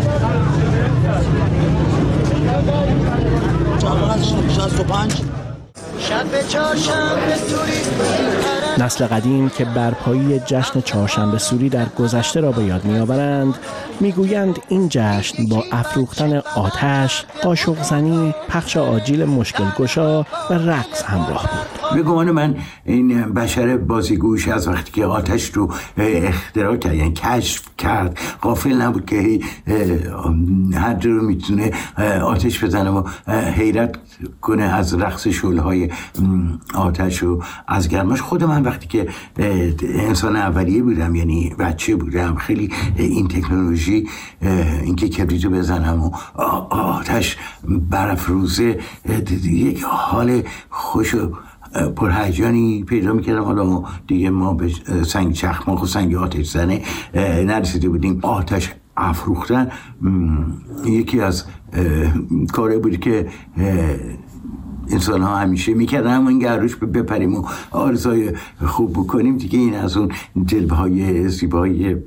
هربانه شصت و پنج شب چهارشنبه سوری. نسل قدیم که برپایی جشن چهارشنبه سوری در گذشته را به یاد می‌آورند، میگویند این جشن با افروختن آتش، قاشق زنی، پخش آجیل مشکل گشا و رقص همراه بود. به گمان من این بشر بازیگوش از وقتی که آتش رو اختراع کرد، یعنی کشف کرد، غافل نبود که هر جا رو میتونه آتش بزنه و حیرت کنه از رقص شعله‌های آتش و از گرماش. خود من وقتی که انسان اولیه بودم، یعنی بچه بودم، خیلی این تکنولوژی، اینکه کبریتو بزنم و آتش برافروزه، یک حال خوش و پرهیجانی پیدا میکردم. حالا دیگه ما به سنگ چخماق و سنگ آتش زنه نرسیده بودیم. آتش افروختن یکی از کاره بود که انسان ها همیشه میکردن، اما این گروش بپریم و آرزوی خوب بکنیم دیگه. این از اون جلوه های زیبایی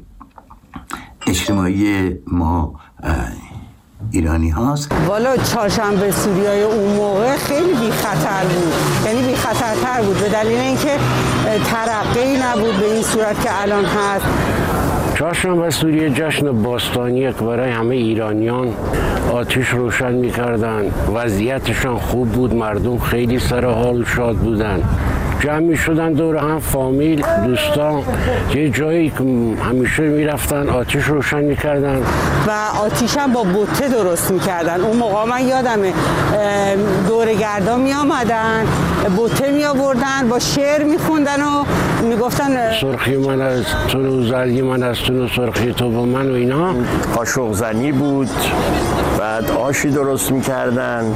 اجتماعی ما ایرانی هاست. والا چهارشنبه سوریای اون موقع خیلی بی خطر بود، یعنی بی خطرتر بود به دلیل اینکه ترقی نبود به این صورت که الان هست. چهارشنبه سوری جشن باستانیه که برای همه ایرانیان آتش روشن می‌کردن، وضعیتشان خوب بود، مردم خیلی سر حال شاد بودن، جمع می‌شدن دور هم، فامیل، دوستان، یه جایی که همیشه می‌رفتن آتش روشن می‌کردن و آتش هم با بوته درست می‌کردن. اون موقع من یادمه دور گردا می‌آمدن، بوته می‌آوردن، با شعر می‌خوندن و می‌گفتن سرخی من از تو و زردی من از تو و سرخی تو با من و اینا. قاشق زنی بود، بعد آشی درست می‌کردن.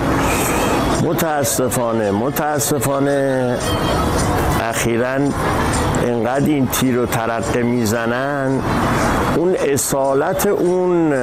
متاسفانه متاسفانه اخیراً اینقدر این تیر و ترقه میزنن، اون اصالت اون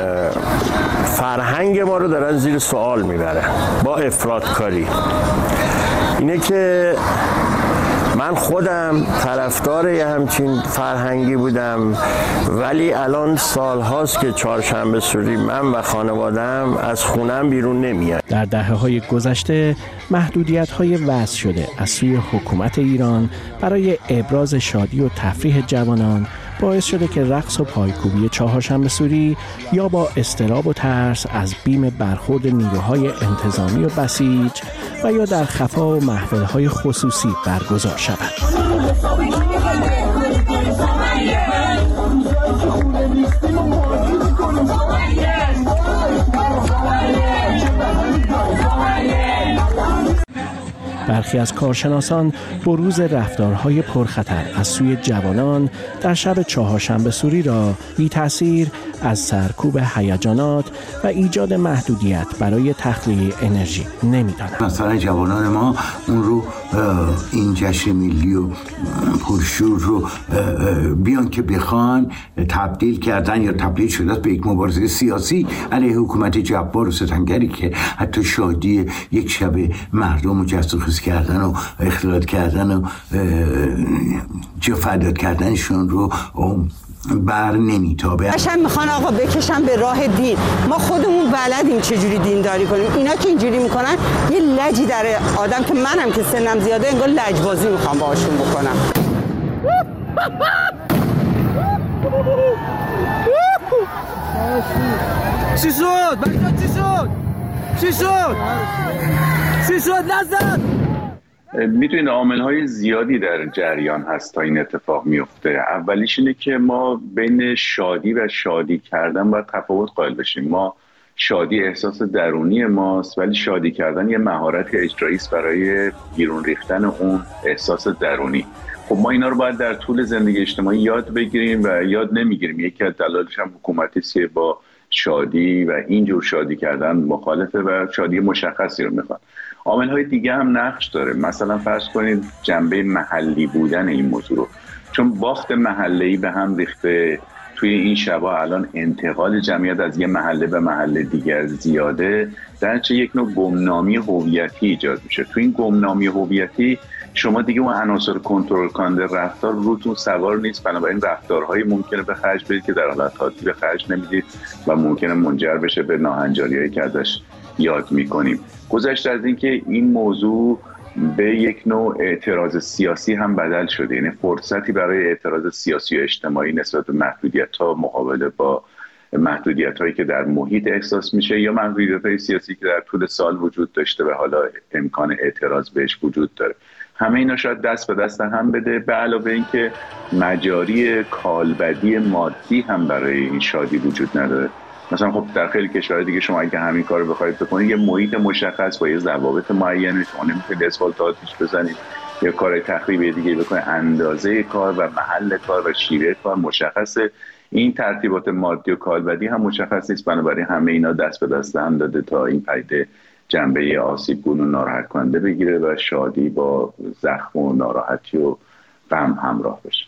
فرهنگ ما رو دارن زیر سوال میبرن با افراطکاری. اینه که من خودم طرفدار یه همچین فرهنگی بودم، ولی الان سال هاست که چهارشنبه سوری من و خانوادم از خونم بیرون نمیاد. در دهه‌های گذشته محدودیت‌های وضع شده از سوی حکومت ایران برای ابراز شادی و تفریح جوانان باعث شده که رقص و پایکوبی چهارشنبه سوری یا با اضطراب و ترس از بیم برخورد نیروهای انتظامی و بسیج و یا در خفا و محفل‌های خصوصی برگزار شود. برخی از کارشناسان بروز رفتارهای پرخطر از سوی جوانان در شب چهارشنبه سوری را بی تأثیر از سرکوب هیجانات و ایجاد محدودیت برای تخلیه انرژی نمی‌دانند. مثلا جوانان ما اون رو این جشن ملی و پرشور رو بیان که بخوان تبدیل کردن یا تبدیل شده به یک مبارزه سیاسی علیه حکومت جبار و ستمگری که حتی شادی یک شب مردم رو جست کردن و اختلاط کردن و جا فداد کردنشون رو بر نمیتابه. قشنگ میخوان آقا بکشن به راه دین. ما خودمون بلدیم چجوری دینداری کنیم. اینا که اینجوری میکنن یه لجی در آدم که منم که سنم زیاده انگار لجبازی میخوام باهاشون بکنم. چی شد؟ بچه‌ها چی شد؟ چی شد؟ چی شد نزد؟ میدونید عامل‌های زیادی در جریان هست تا این اتفاق میفته. اولیش اینه که ما بین شادی و شادی کردن باید تفاوت قائل بشیم. ما شادی احساس درونی ماست، ولی شادی کردن یه مهارت اجرایی است برای بیرون ریختن اون احساس درونی. خب ما اینا رو باید در طول زندگی اجتماعی یاد بگیریم و یاد نمیگیریم. یکی از دلایلش هم حکومتی است که با شادی و اینجور شادی کردن مخالفه و شادی مشخصی رو میخواد. عامل‌های دیگه هم نقش داره. مثلا فرض کنید جنبه محلی بودن این موضوع رو، چون باخت محله‌ای به هم ریخته توی این شبا الان انتقال جمعیت از یه محله به محله دیگر زیاده، در چه یک نوع گمنامی هویتی ایجاد میشه. توی این گمنامی هویتی شما دیگه اون عناصر کنترل کننده رفتار روتون سوار نیست، بنابراین رفتارهایی ممکنه به خرج بدید که در حالت عادی به خرج نمیدید و ممکنه منجر بشه به ناهنجاری‌هایی که ازش یاد میکنیم. گذشته از این که این موضوع به یک نوع اعتراض سیاسی هم بدل شده، یعنی فرصتی برای اعتراض سیاسی و اجتماعی نسبت به محدودیت‌ها، مقابله با محدودیت‌هایی که در محیط احساس میشه یا محدودیت‌های سیاسی که در طول سال وجود داشته و حالا امکان اعتراض بهش وجود داره. همه اینا شاید دست به دست هم بده، به علاوه اینکه مجاری کالبدی مادی هم برای این شادی وجود نداره. مثلا خب در خیلی کشورهای دیگه شما اگه همین کارو بخواید بکنید، یه محیط مشخص با یه ضوابط معینه، شما نمیتونید اسفالت آتیش بزنید یا کار تخریبی دیگه بکنید، اندازه کار و محل کار و شیوه کار مشخصه. این ترتیبات مادی و کالبدی هم مشخص نیست، بنابراین همه اینا دست به دست هم داده تا این پدیده جنبه آسیبگون و ناراحت کننده بگیره و شادی با زخم و ناراحتی و غم همراه بشه.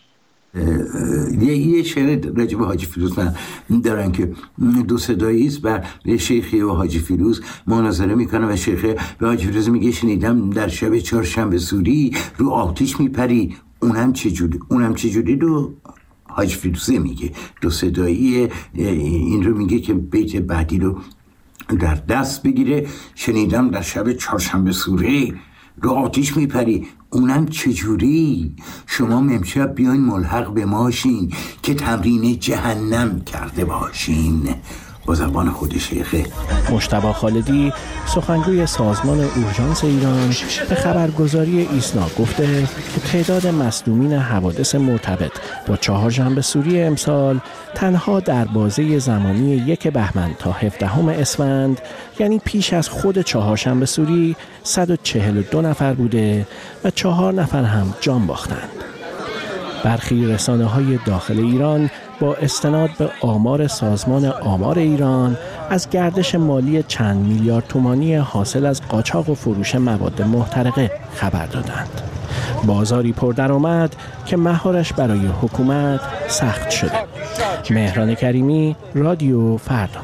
یه یه شعر راجب حاجی فیروز من دارن که دو صدایی است و شیخی و حاجی فیروز مناظره میکنه و شیخ به حاجی فیروز میگه شنیدم در شب چهارشنبه سوری رو آتش میپری، اونم چجوری اونم چجوری رو حاجی فیروزه میگه. دو صدایی این رو میگه که بیت بعدی رو در دست بگیره. شنیدم در شب چهارشنبه سوری رو آتش میپری، اونم چجوری؟ شما امشب بیاین ملحق به ماشین که تمرین جهنم کرده باشین. با زبان خود شیخه. مجتبی خالدی سخنگوی سازمان اورژانس ایران به خبرگزاری ایسنا گفته که تعداد مصدومین حوادث مرتبط با چهارشنبه سوری امسال تنها در بازه زمانی یک بهمن تا هفدهم اسفند، یعنی پیش از خود چهارشنبه سوری، صد و چهل و دو نفر بوده و چهار نفر هم جان باختند. برخی رسانه‌های داخل ایران با استناد به آمار سازمان آمار ایران از گردش مالی چند میلیارد تومانی حاصل از قاچاق و فروش مواد محترقه خبر دادند. بازاری پردرآمد که مهارش برای حکومت سخت شده. مهران کریمی، رادیو فردا.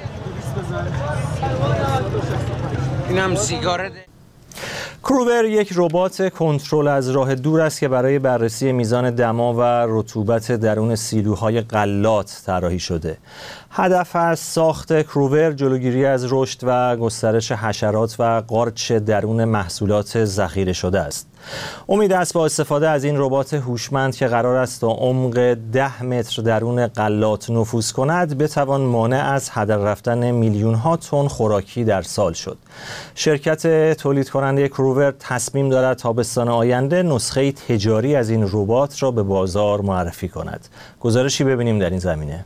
اینم سیگار کروور یک ربات کنترل از راه دور است که برای بررسی میزان دما و رطوبت درون سیلوهای غلات طراحی شده. هدف از ساخت کروور جلوگیری از رشد و گسترش حشرات و قارچ درون محصولات ذخیره شده است. امید است با استفاده از این ربات هوشمند که قرار است تا عمق ده متر درون غلات نفوذ کند، بتوان مانع از هدر رفتن میلیون ها تن خوراکی در سال شد. شرکت تولید کننده کروور تصمیم دارد تابستان آینده نسخه تجاری از این ربات را به بازار معرفی کند. گزارشی ببینیم در این زمینه.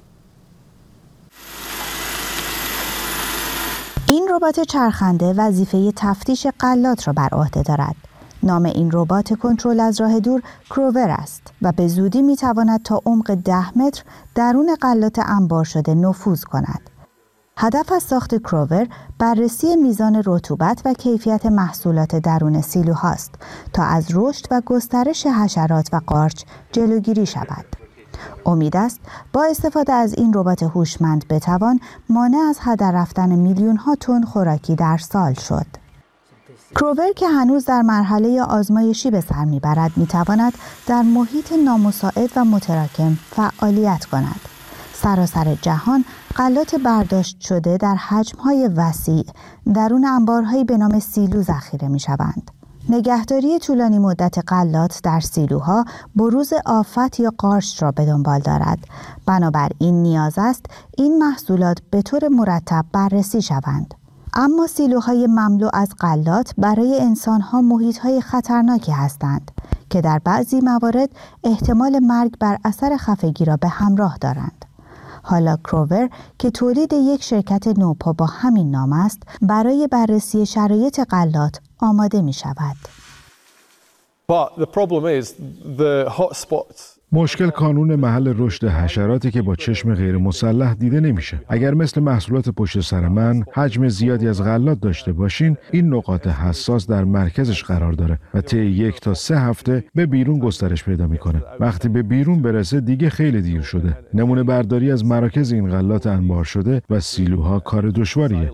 این ربات چرخنده وظیفه تفتیش غلات را بر عهده دارد. نام این ربات کنترل از راه دور کروور است و به زودی می تواند تا عمق ده متر درون غلات انبار شده نفوذ کند. هدف از ساخت کروور بررسی میزان رطوبت و کیفیت محصولات درون سیلوهاست تا از رشد و گسترش حشرات و قارچ جلوگیری شود. امید است با استفاده از این ربات هوشمند بتوان مانع از هدر رفتن میلیون ها تن خوراکی در سال شد. کروور که هنوز در مرحله آزمایشی به سر میبرد میتواند در محیط نامساعد و متراکم فعالیت کند. سراسر جهان غلات برداشت شده در حجم‌های وسیع درون انبارهایی به نام سیلو ذخیره می‌شوند. نگهداری طولانی مدت غلات در سیلوها بروز آفت یا قارچ را به دنبال دارد. بنابراین نیاز است این محصولات به طور مرتب بررسی شوند. اما سیلوهای مملو از غلات برای انسان‌ها محیط‌های خطرناکی هستند که در بعضی موارد احتمال مرگ بر اثر خفگی را به همراه دارند. حالا کروور که تولید یک شرکت نوپا با همین نام است، برای بررسی شرایط غلات آماده می شود. مشکل کانون محل رشد حشراتی که با چشم غیر مسلح دیده نمیشه. اگر مثل محصولات پشت سر من حجم زیادی از غلات داشته باشین، این نقاط حساس در مرکزش قرار داره و طی یک تا سه هفته به بیرون گسترش پیدا میکنه. وقتی به بیرون برسه دیگه خیلی دیر شده. نمونه برداری از مراکز این غلات انبار شده و سیلوها کار دشواریه.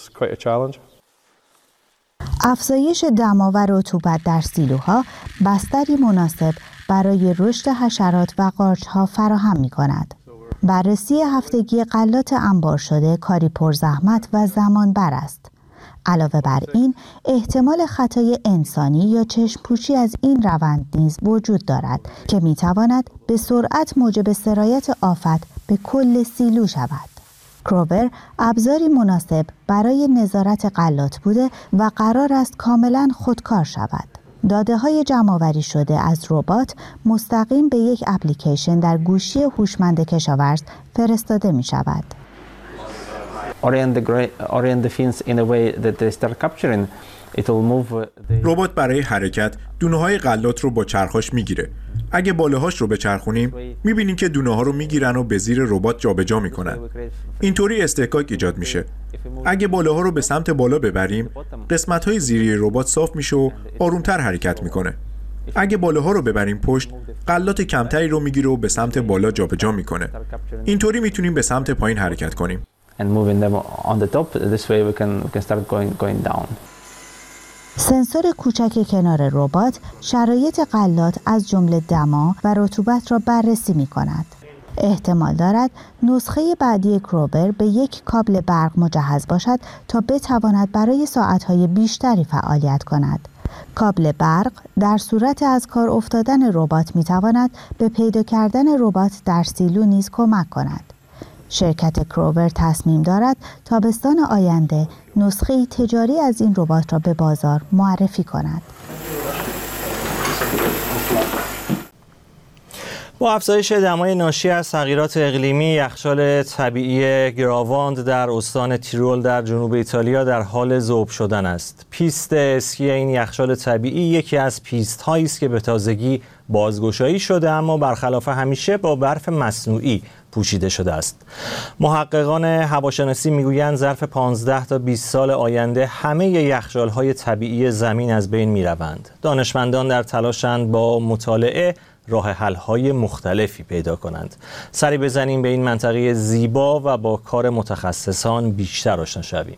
افزایش دما و رطوبت در سیلوها بستری مناسب برای رشد حشرات و قارچ‌ها فراهم می‌کند. بررسی هفتگی غلات انبار شده کاری پرزحمت و زمانبر است. علاوه بر این، احتمال خطای انسانی یا چشم‌پوشی از این روند نیز وجود دارد که می‌تواند به سرعت موجب سرایت آفت به کل سیلو شود. کروور ابزاری مناسب برای نظارت غلات بوده و قرار است کاملا خودکار شود. داده های جمع‌آوری شده از ربات مستقیم به یک اپلیکیشن در گوشی هوشمند کشاورز فرستاده می شود. ربات برای حرکت دونه‌های غلات رو با چرخاش میگیره. اگه باله‌هاش رو بچرخونیم، می‌بینیم که دونه‌ها رو میگیرن و به زیر ربات جابجا میکنن. اینطوری استحکاک ایجاد میشه. اگه باله‌ها رو به سمت بالا ببریم، قسمت‌های زیری ربات صاف میشه و آرومتر حرکت میکنه. اگه باله‌ها رو ببریم پشت، غلات کمتری رو میگیره و به سمت بالا جابجا میکنه. اینطوری میتونیم به سمت پایین حرکت کنیم. سنسور کوچک کنار ربات شرایط غلات از جمله دما و رطوبت را بررسی می کند. احتمال دارد نسخه بعدی کروور به یک کابل برق مجهز باشد تا بتواند برای ساعتهای بیشتری فعالیت کند. کابل برق در صورت از کار افتادن ربات می تواند به پیدا کردن ربات در سیلو نیز کمک کند. شرکت کروور تصمیم دارد تابستان آینده نسخه تجاری از این ربات را به بازار معرفی کند. با افزایش دمای ناشی از تغییرات اقلیمی، یخچال طبیعی گراواند در استان تیرول در جنوب ایتالیا در حال ذوب شدن است. پیست اسکی این یخچال طبیعی یکی از پیست هایی است که به تازگی بازگشایی شده، اما برخلاف همیشه با برف مصنوعی پوشیده شده است. محققان هواشناسی میگویند ظرف پانزده تا بیست سال آینده همه یخچال‌های طبیعی زمین از بین میروند. دانشمندان در تلاشند با مطالعه راه حل‌های مختلفی پیدا کنند. سری بزنیم به این منطقه زیبا و با کار متخصصان بیشتر آشنا شویم.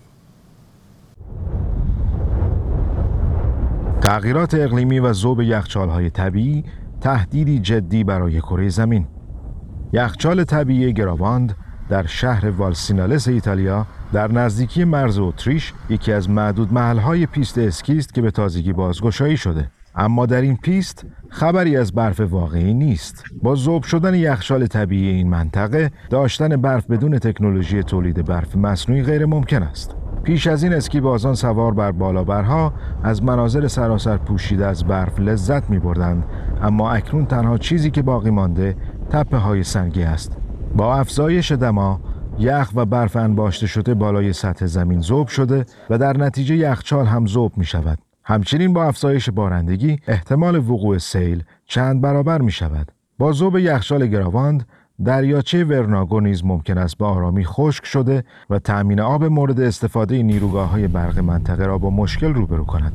تغییرات اقلیمی و ذوب یخچال‌های طبیعی تهدیدی جدی برای کره زمین. یخچال طبیعی گراواند در شهر والسینالس ایتالیا در نزدیکی مرز اتریش یکی از معدود محل‌های پیست اسکی است که به تازگی بازگشایی شده. اما در این پیست خبری از برف واقعی نیست. با ذوب شدن یخچال طبیعی این منطقه، داشتن برف بدون تکنولوژی تولید برف مصنوعی غیر ممکن است. پیش از این اسکی بازان سوار بر بالابرها از مناظر سراسر پوشیده از برف لذت می بردند، اما اکنون تنها چیزی که باقی مانده تپه های سنگی است. با افزایش دما، یخ و برف انباشته شده بالای سطح زمین ذوب شده و در نتیجه یخچال هم ذوب می شود. همچنین با افزایش بارندگی احتمال وقوع سیل چند برابر می شود. با ذوب یخچال گراواند، دریاچه ورناگو نیز ممکن است به آرامی خشک شده و تأمین آب مورد استفاده نیروگاه‌های برق منطقه را با مشکل روبرو کند.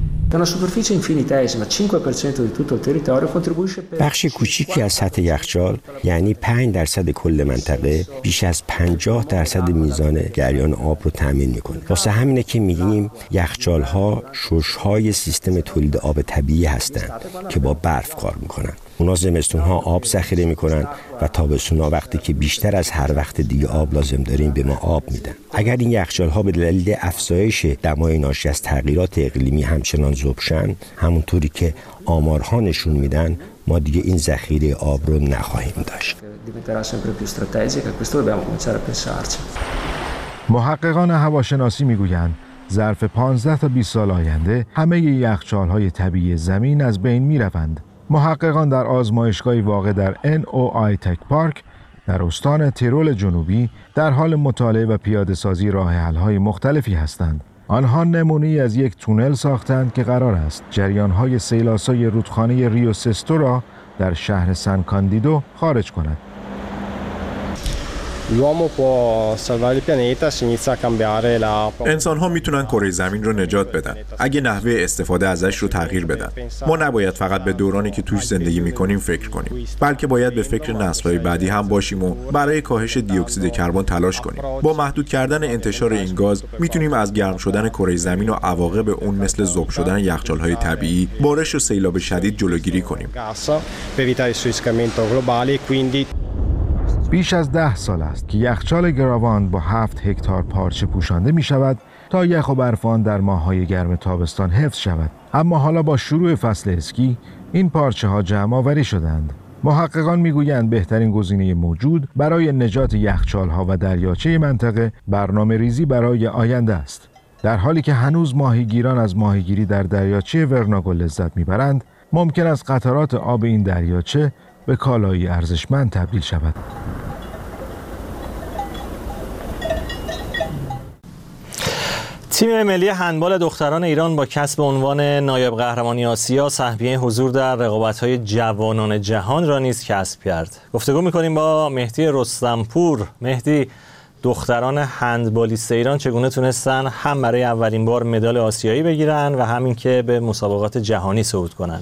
بخش کوچیکی از سطح یخچال یعنی پنج درصد کل منطقه بیش از پنجاه درصد میزان جریان آب رو تامین میکنه. واسه همینه که میگیم یخچال‌ها شش‌های سیستم تولید آب طبیعی هستند که با برف کار میکنن. اونا زمستون‌ها آب ذخیره میکنن و تابستون‌ها وقتی که بیشتر از هر وقت دیگه آب لازم داریم به ما آب میدن. اگر این یخچال‌ها به دلیل افزایش دمای ناشی از تغییرات اقلیمی همچنان ذوب شن، همونطوری که آمارها نشون میدن، ما دیگه این ذخیره آب رو نخواهیم داشت. محققان هواشناسی میگویند ظرف پانزده تا بیست سال آینده همه یخچال‌های طبیعی زمین از بین میروند. محققان در آزمایشگاهی واقع در ان او آی تک پارک در استان تیرول جنوبی در حال مطالعه و پیاده‌سازی راه حل‌های مختلفی هستند. آنها نمونه‌ای از یک تونل ساختند که قرار است جریان‌های سیلاسای رودخانه ریو سستو را در شهر سان کاندیدو خارج کند. انسان ها میتونن کره زمین رو نجات بدن اگه نحوه استفاده ازش رو تغییر بدن. ما نباید فقط به دورانی که توش زندگی میکنیم فکر کنیم، بلکه باید به فکر نسل‌های بعدی هم باشیم و برای کاهش دی اکسید کربن تلاش کنیم. با محدود کردن انتشار این گاز میتونیم از گرم شدن کره زمین و عواقب اون مثل ذوب شدن یخچال‌های طبیعی، بارش و سیلاب شدید جلوگیری کنیم. بیش از ده سال است که یخچال گراواند با هفت هکتار پارچه پوشانده می شود تا یخ و برفان در ماه‌های گرم تابستان حفظ شود. اما حالا با شروع فصل اسکی این پارچه ها جمع آوری شدند. محققان می گویند بهترین گزینه موجود برای نجات یخچال ها و دریاچه منطقه برنامه ریزی برای آینده است. در حالی که هنوز ماهیگیران از ماهیگیری در دریاچه ورناگو لذت می برند، ممکن است قطرات آب این دریاچه به کالایی ارزشمند تبدیل شود. تیم ملی هندبال دختران ایران با کسب عنوان نایب قهرمانی آسیا سهمیه حضور در رقابت‌های جوانان جهان را نیز کسب کرد. گفتگو می‌کنیم با مهدی رستمپور. مهدی، دختران هندبالیست ایران چگونه تونستن هم برای اولین بار مدال آسیایی بگیرن و همین که به مسابقات جهانی صعود کنند؟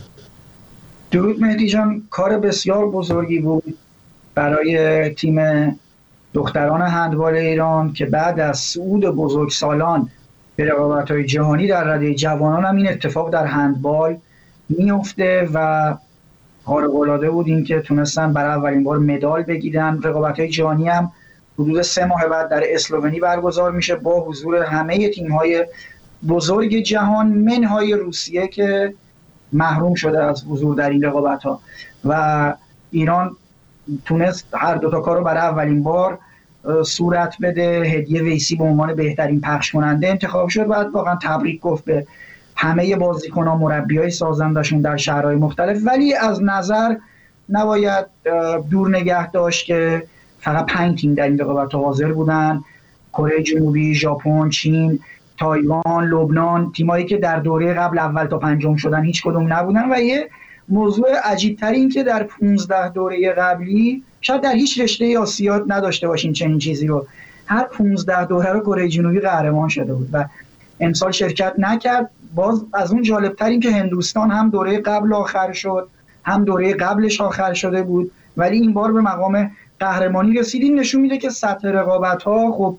درود مهدی جان، کار بسیار بزرگی بود برای تیم دختران هندبال ایران که بعد از صعود بزرگسالان به رقابت‌های جهانی در رده جوانان هم این اتفاق در هندبال میفته و خارق‌العاده بود این که تونستن برای اولین بار مدال بگیرن. رقابت‌های جهانی هم حدود سه ماه بعد در اسلوونی برگزار میشه با حضور همه تیم‌های بزرگ جهان منهای روسیه که محروم شده از حضور در این رقابت‌ها و ایران تونست هر دو تا کار رو برای اولین بار صورت بده. هدیه ویسی به عنوان بهترین پخش کننده انتخاب شد. بعد واقعا تبریک گفت به همه بازیکنان، مربیای سازندشون در شهرهای مختلف. ولی از نظر نباید دور نگه داشت که فقط پنج تیم در این رقابت حاضر بودن: کره جنوبی، ژاپن، چین، تایوان، لبنان، تیمایی که در دوره قبل اول تا پنجم شدن هیچ کدوم نبودن. و یه موضوع عجیب تر این که در پانزده دوره قبلی شاید در هیچ رشته آسیا نداشته باشین چنین چیزی رو. هر پانزده دوره رو کره جنوبی قهرمان شده بود و امسال شرکت نکرد. باز از اون جالب تر این که هندوستان هم دوره قبل آخر شد، هم دوره قبلش آخر شده بود، ولی این بار به مقام قهرمانی رسیدین. نشون میده که سطح رقابت‌ها خب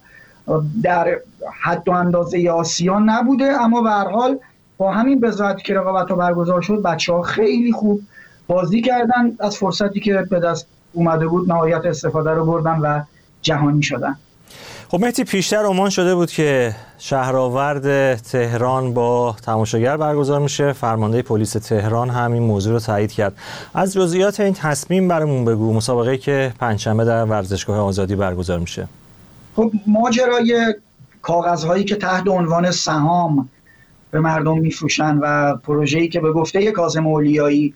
در حد و اندازه آسیا نبوده، اما به هر حال با همین بضاعتی که رقابت‌ها برگزار شد بچه‌ها خیلی خوب بازی کردن، از فرصتی که به دست اومده بود نهایت استفاده رو بردن و جهانی شدن. خب مهدی، پیشتر عنوان شده بود که شهرآورد تهران با تماشاگر برگزار میشه. فرمانده پلیس تهران همین موضوع رو تایید کرد. از جزئیات این تصمیم برامون بگو. مسابقه‌ای که پنجشنبه در ورزشگاه آزادی برگزار میشه. خب ماجرای کاغذهایی که تحت عنوان سهام به مردم میفروشن و پروژه‌ای که به گفته کاظم اولیایی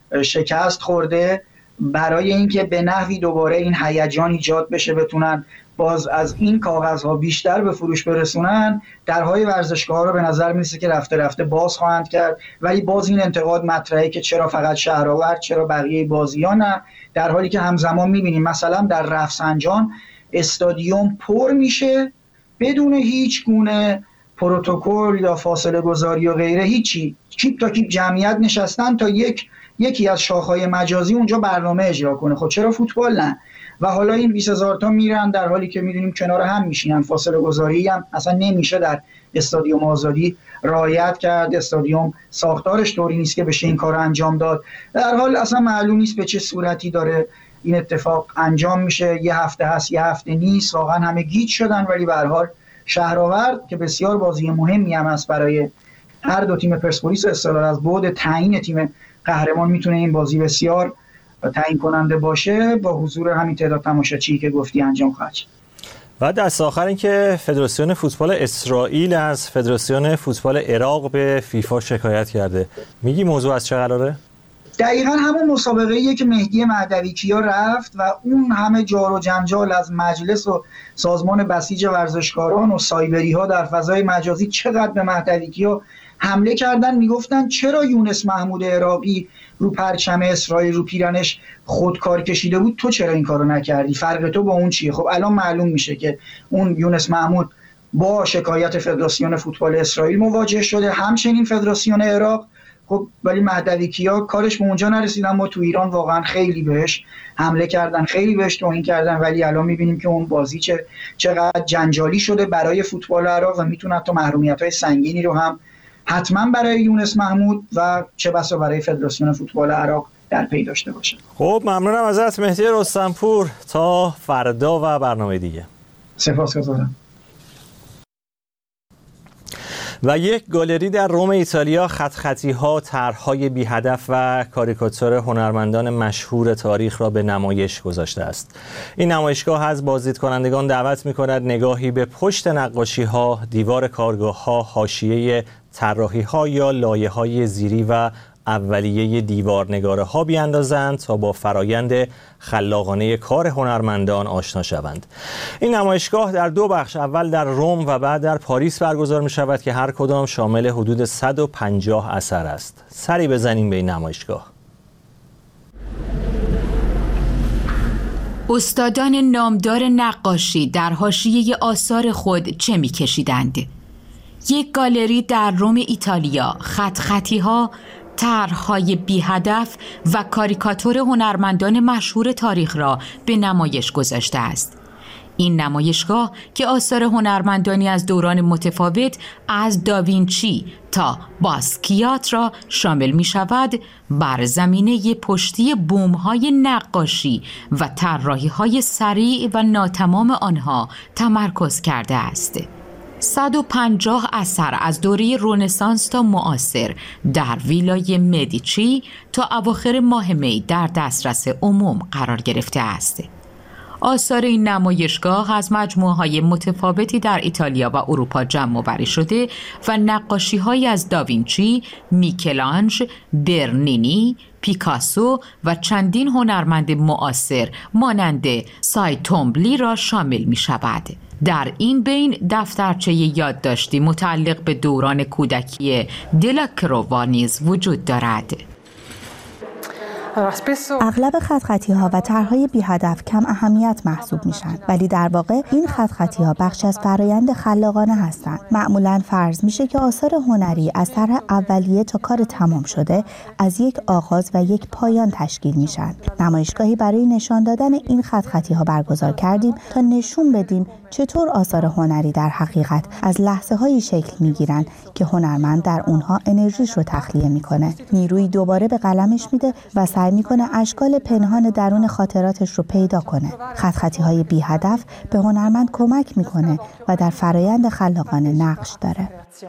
شکست خورده، برای اینکه به نحوی دوباره این هیجان ایجاد بشه بتونن باز از این کاغذها بیشتر به فروش برسونن، درهای ورزشگاه رو به نظر میرسه که رفته رفته باز خواهند کرد. ولی باز این انتقاد مطرحه که چرا فقط شهرآورد، چرا بقیه بازی‌ها نه، در حالی که همزمان میبینیم مثلا در رفسنجان استادیوم پر میشه بدون هیچ گونه پروتکل یا فاصله گذاری و غیره، هیچی، کیپ تا کیپ جمعیت نشستن تا یک یکی از شاخه‌های مجازی اونجا برنامه اجرا کنه. خب چرا فوتبال نه؟ و حالا این بیست هزار تا میرن در حالی که میدونیم کنار هم میشینن. فاصله گذاری هم اصلا نمیشه در استادیوم آزادی رعایت کرد. استادیوم ساختارش طوری نیست که بشه این کار انجام داد. در حال اصلا معلوم نیست به چه صورتی داره این اتفاق انجام میشه. یه هفته هست، یه هفته نیست، واقعا همه گیج شدن. ولی به هر حال شهرآورد که بسیار بازی مهمی هم است برای هر دو تیم، پرسپولیس و استقلال، از بعد تعیین تیم قهرمان میتونه این بازی بسیار تعیین کننده باشه. با حضور همین تعداد تماشاچی که گفتی انجام خواهد شد. و دست آخر این که فدراسیون فوتبال اسرائیل از فدراسیون فوتبال عراق به فیفا شکایت کرده. میگی موضوع از چه قراره؟ دقیقاً همون مسابقه‌ایه که مهدی مهدوی‌کیا رفت و اون همه جار و جنجال از مجلس و سازمان بسیج ورزشکاران و سایبری‌ها در فضای مجازی چقدر به مهدوی‌کیا حمله کردن. میگفتن چرا یونس محمود عراقی رو پرچم اسرائیل رو پیرنش خودکار کشیده بود، تو چرا این کارو نکردی؟ فرق تو با اون چیه؟ خب الان معلوم میشه که اون یونس محمود با شکایت فدراسیون فوتبال اسرائیل مواجه شده، همچنین فدراسیون عراق. خب ولی مهدوی کیا کارش به اونجا نرسید، اما تو ایران واقعا خیلی بهش حمله کردن، خیلی بهش توهین کردن، ولی الان میبینیم که اون بازی چه چقدر جنجالی شده برای فوتبال عراق و میتونه حتی محرومیت‌های سنگینی رو هم حتما برای یونس محمود و چه بسا برای فدراسیون فوتبال عراق در پی داشته باشه. خب ممنونم ازت مهدی رستمپور، تا فردا و برنامه دیگه. سپاسگزارم. و یک گالری در روم ایتالیا خط خطی ها، طرح‌های بی هدف و کاریکاتور هنرمندان مشهور تاریخ را به نمایش گذاشته است. این نمایشگاه از بازدیدکنندگان دعوت می‌کند نگاهی به پشت نقاشی ها، دیوار کارگاه ها، حاشیه طراحی ها یا لایه های زیری و اولیه دیوارنگاره ها بیاندازند تا با فرایند خلاقانه کار هنرمندان آشنا شوند. این نمایشگاه در دو بخش، اول در روم و بعد در پاریس برگزار می شود که هر کدام شامل حدود صد و پنجاه اثر است. سری بزنیم به این نمایشگاه. استادان نامدار نقاشی در حاشیه آثار خود چه می کشیدند؟ یک گالری در روم ایتالیا خط خطی ها، طرح‌های بی هدف و کاریکاتور هنرمندان مشهور تاریخ را به نمایش گذاشته است. این نمایشگاه که آثار هنرمندانی از دوران متفاوت از داوینچی تا باسکیات را شامل می شود، بر زمینه پشتی بوم‌های نقاشی و طراحی‌های سریع و ناتمام آنها تمرکز کرده است. صد و پنجاه اثر از دوره رنسانس تا معاصر در ویلای مدیچی تا اواخر ماه می در دسترس عموم قرار گرفته است. آثار این نمایشگاه از مجموعه‌های متفاوتی در ایتالیا و اروپا جمع آوری شده و نقاشی‌هایی از داوینچی، میکلانژ، برنینی، پیکاسو و چندین هنرمند معاصر مانند سایتومبلی را شامل می شود. در این بین دفترچه یادداشتی متعلق به دوران کودکی دلاکرووا نیز وجود دارد. اغلب خط‌خطی ها و طرح‌های بی هدف کم اهمیت محسوب میشن، ولی در واقع این خط‌خطی ها بخش از فرایند خلاقانه هستند. معمولاً فرض میشه که آثار هنری از طرح اولیه تا کار تمام شده از یک آغاز و یک پایان تشکیل میشن. نمایشگاهی برای نشان دادن این خط‌خطی ها برگزار کردیم تا نشون بدیم چطور آثار هنری در حقیقت از لحظه‌هایی شکل میگیرن که هنرمند در اونها انرژیش رو تخلیه میکنه، نیروی دوباره به قلمش میده و سعی میکنه اشکال پنهان درون خاطراتش رو پیدا کنه. خط‌خطی های بی هدف به هنرمند کمک میکنه و در فرایند خلاقانه نقش داره.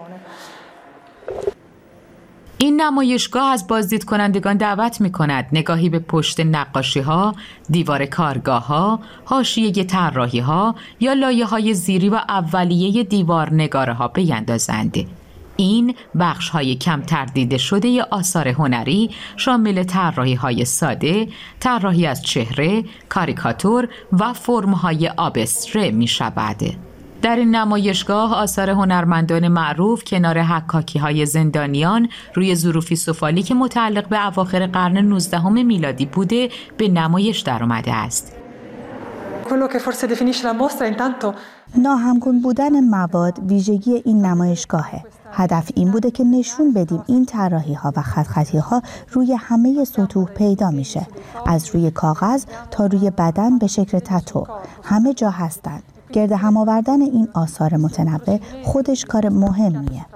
این نمایشگاه از بازدید کنندگان دعوت می کند نگاهی به پشت نقاشی ها، دیوار کارگاه ها، حاشیه طراحی ها یا لایه های زیری و اولیه دیوار نگاره ها بیندازند. این بخش های کمتر دیده شده ی آثار هنری شامل طراحی های ساده، طراحی از چهره، کاریکاتور و فرم های آبستره می شود. در این نمایشگاه آثار هنرمندان معروف کنار حکاکی های زندانیان روی ظروفی سفالی که متعلق به اواخر قرن نوزدهم میلادی بوده به نمایش درآمده است. ناهمگون بودن مواد ویژگی این نمایشگاهه. هدف این بوده که نشون بدیم این طراحی ها و خط‌خطی ها روی همه سطوح پیدا میشه، از روی کاغذ تا روی بدن به شکل تتو، همه جا هستند. گرد هم آوردن این آثار متنوع خودش کار مهمیه.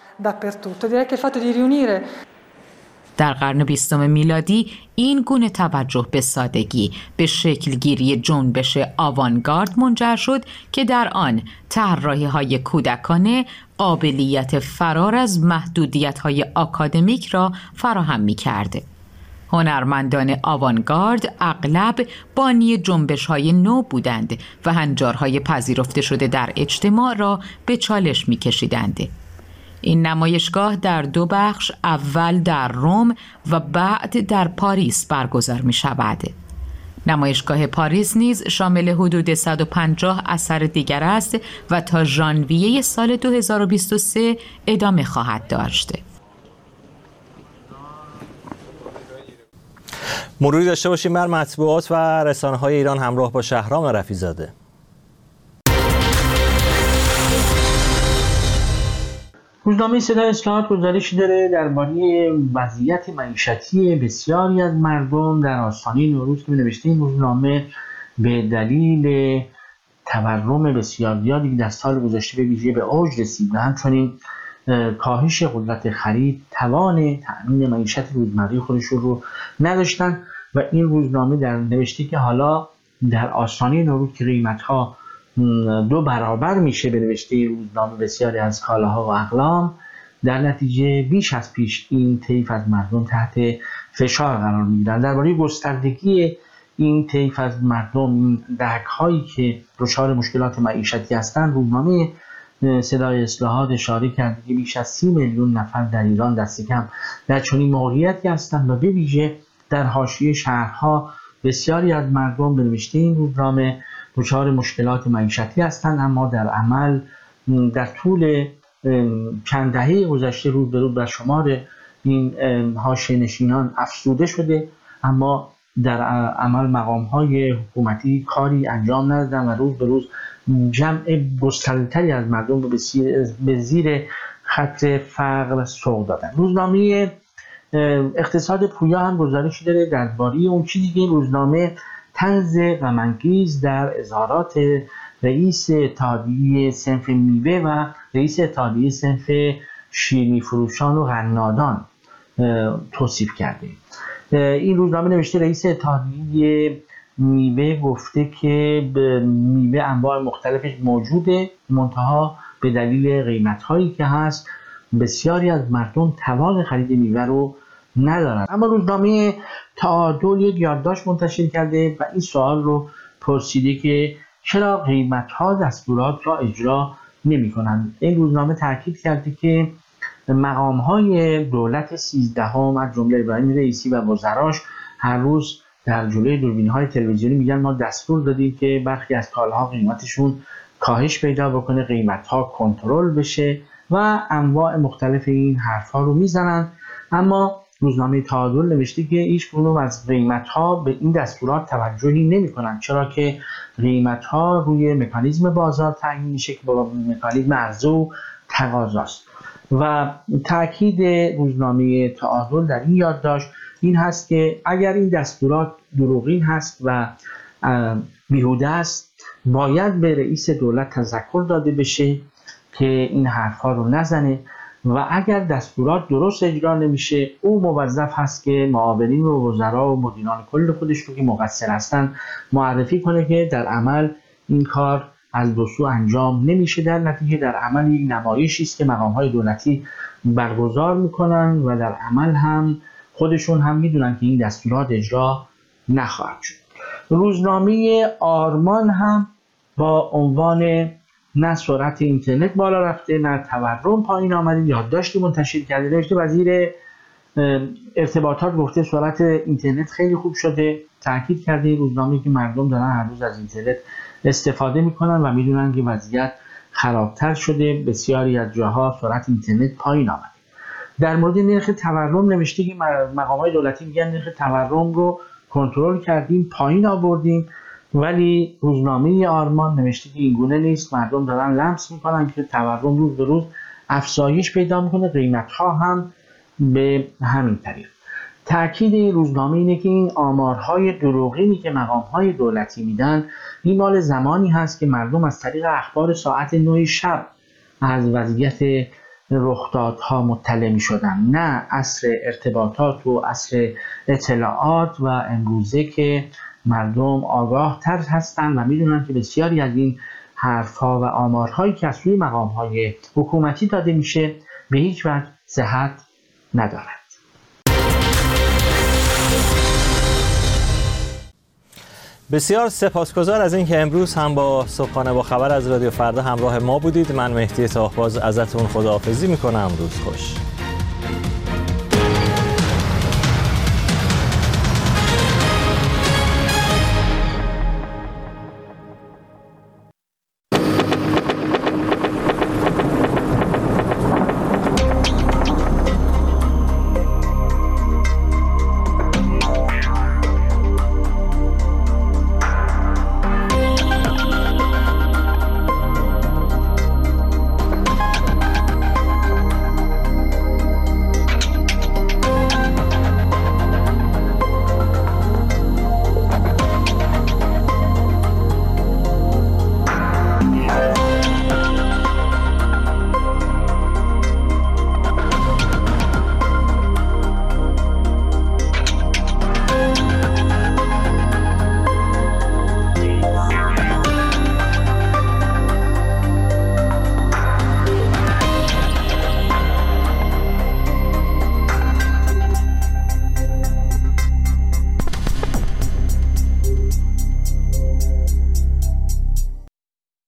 در قرن بیستم میلادی این گونه توجه به سادگی به شکلگیری جنبش آوانگارد منجر شد که در آن طراحی‌های کودکانه قابلیت فرار از محدودیت‌های آکادمیک را فراهم می‌کرد. هنرمندان آوانگارد اغلب بانی جنبش‌های نو بودند و هنجارهای پذیرفته شده در اجتماع را به چالش می‌کشیدند. این نمایشگاه در دو بخش، اول در روم و بعد در پاریس برگزار می‌شود. نمایشگاه پاریس نیز شامل حدود صد و پنجاه اثر دیگر است و تا ژانویه سال دو هزار و بیست و سه ادامه خواهد داشت. مروری داشته باشیم بر مطبوعات و رسانه‌های ایران همراه با شهرام رفیع‌زاده. روزنامه صدای اصلاحات گزارشی داره درباره وضعیت معیشتی بسیاری از مردم در آستانه نوروز که نوشته این روزنامه به دلیل تورم بسیار زیادی که در سال گذشته به ویژه به اوج رسید و همچنین کاهش قدرت خرید توان تأمین معیشت روزمره خودشون رو نداشتن و این روزنامه در نوشته که حالا در آستانه نوروز که قیمت‌ها دو برابر میشه به نوشته روزنامه بسیاری از کالاها و اقلام، در نتیجه بیش از پیش این طیف از مردم تحت فشار قرار میگیرن. درباره گستردگی این طیف از مردم، این دهک‌هایی که دچار مشکلات معیشتی هستند، روزنامه صدای اصلاحات اشاره کرده که بیش از سی میلیون نفر در ایران دست کم در چنین موقعیتی هستند و به ویژه در حاشیه شهرها بسیاری از مردم به نوشته این روزنامه دچار مشکلات معیشتی هستند، اما در عمل در طول چند دهه گذشته رو به رو بر شمار این حاشیه نشینان افزوده شده، اما در عمل مقام‌های حکومتی کاری انجام ندادن و روز به روز جمع گسترده‌تری از مردم رو به زیر خط فقر سوق دادن. روزنامه اقتصاد پویا هم گزارشی داره درباره اون چیزی که روزنامه طنز غم‌انگیز در اظهارات رئیس اتحادیه صنف میوه و رئیس اتحادیه صنف شیرینی فروشان و قنادان توصیف کرده. این روزنامه نوشته رئیس اتحادیه میوه گفته که میوه انواع مختلفش موجوده، منتها به دلیل قیمت‌هایی که هست بسیاری از مردم توان خرید میوه رو ندارن. اما روزنامه تعادل یک یادداشت منتشر کرده و این سوال رو پرسیده که چرا قیمت‌ها دستورات را اجرا نمی‌کنند. این روزنامه تاکید کرده که مقام‌های دولت سیزدهم از جمله ابراهیم رئیسی و وزراش هر روز در جلوی دوربین‌های تلویزیونی میگن ما دستور دادیم که برخی از کالاها قیمتشون کاهش پیدا بکنه، قیمت‌ها کنترل بشه و انواع مختلف این حرف‌ها رو میزنن. اما روزنامه تعادل نوشته که هیچ کدوم از قیمت‌ها به این دستورات توجهی نمی‌کنن، چرا که قیمت‌ها روی مکانیزم بازار تعیین میشه که با مکانیزم عرضه و تقاضاست. و تاکید روزنامه تعادل در این یادداشت این هست که اگر این دستورات دروغین هست و بیهوده است، باید به رئیس دولت تذکر داده بشه که این حرفا رو نزنه و اگر دستورات درست اجرا نمیشه، او موظف هست که معاونین و وزرا و مدیران کل خودش رو که مقصر هستن معرفی کنه که در عمل این کار از دو سو انجام نمیشه. در نتیجه در عمل یک نمایشی است که مقام‌های دولتی برگزار میکنن و در عمل هم خودشون هم میدونن که این دستورات اجرا نخواهد شد. روزنامه آرمان هم با عنوان نه سرعت اینترنت بالا رفته نه تورم پایین آمده یادداشتی منتشر کرده. نوشته وزیر ارتباطات گفته سرعت اینترنت خیلی خوب شده. تاکید کرده روزنامه که مردم دارن هر روز از اینترنت استفاده میکنن و میدونن که وضعیت خرابتر شده، بسیاری از جاها سرعت اینترنت پایین آمده. در مورد نرخ تورم نوشته که مقامات دولتی میگن نرخ تورم رو کنترل کردیم، پایین آوردیم، ولی روزنامه آرمان نوشته که این گونه نیست، مردم دارن لمس میکنن که تورم روز به روز افزایش پیدا میکنه، قیمت ها هم به همین طریق. تأکید روزنامه اینه که این آمارهای دروغینی که مقام‌های دولتی میدن این مال زمانی هست که مردم از طریق اخبار ساعت نه شب از وضعیت رخدادها مطلع می‌شدن، نه عصر ارتباطات و عصر اطلاعات و امروزه که مردم آگاه تر هستند و میدونن که بسیاری از این حرفها و آمارهایی که از سوی مقام‌های حکومتی داده میشه به هیچ وجه صحت ندارد. بسیار سپاسگزار از اینکه امروز هم با صبحانه با خبر از رادیو فردا همراه ما بودید. من مهدی طاهباز ازتون خداحافظی میکنم. روز خوش.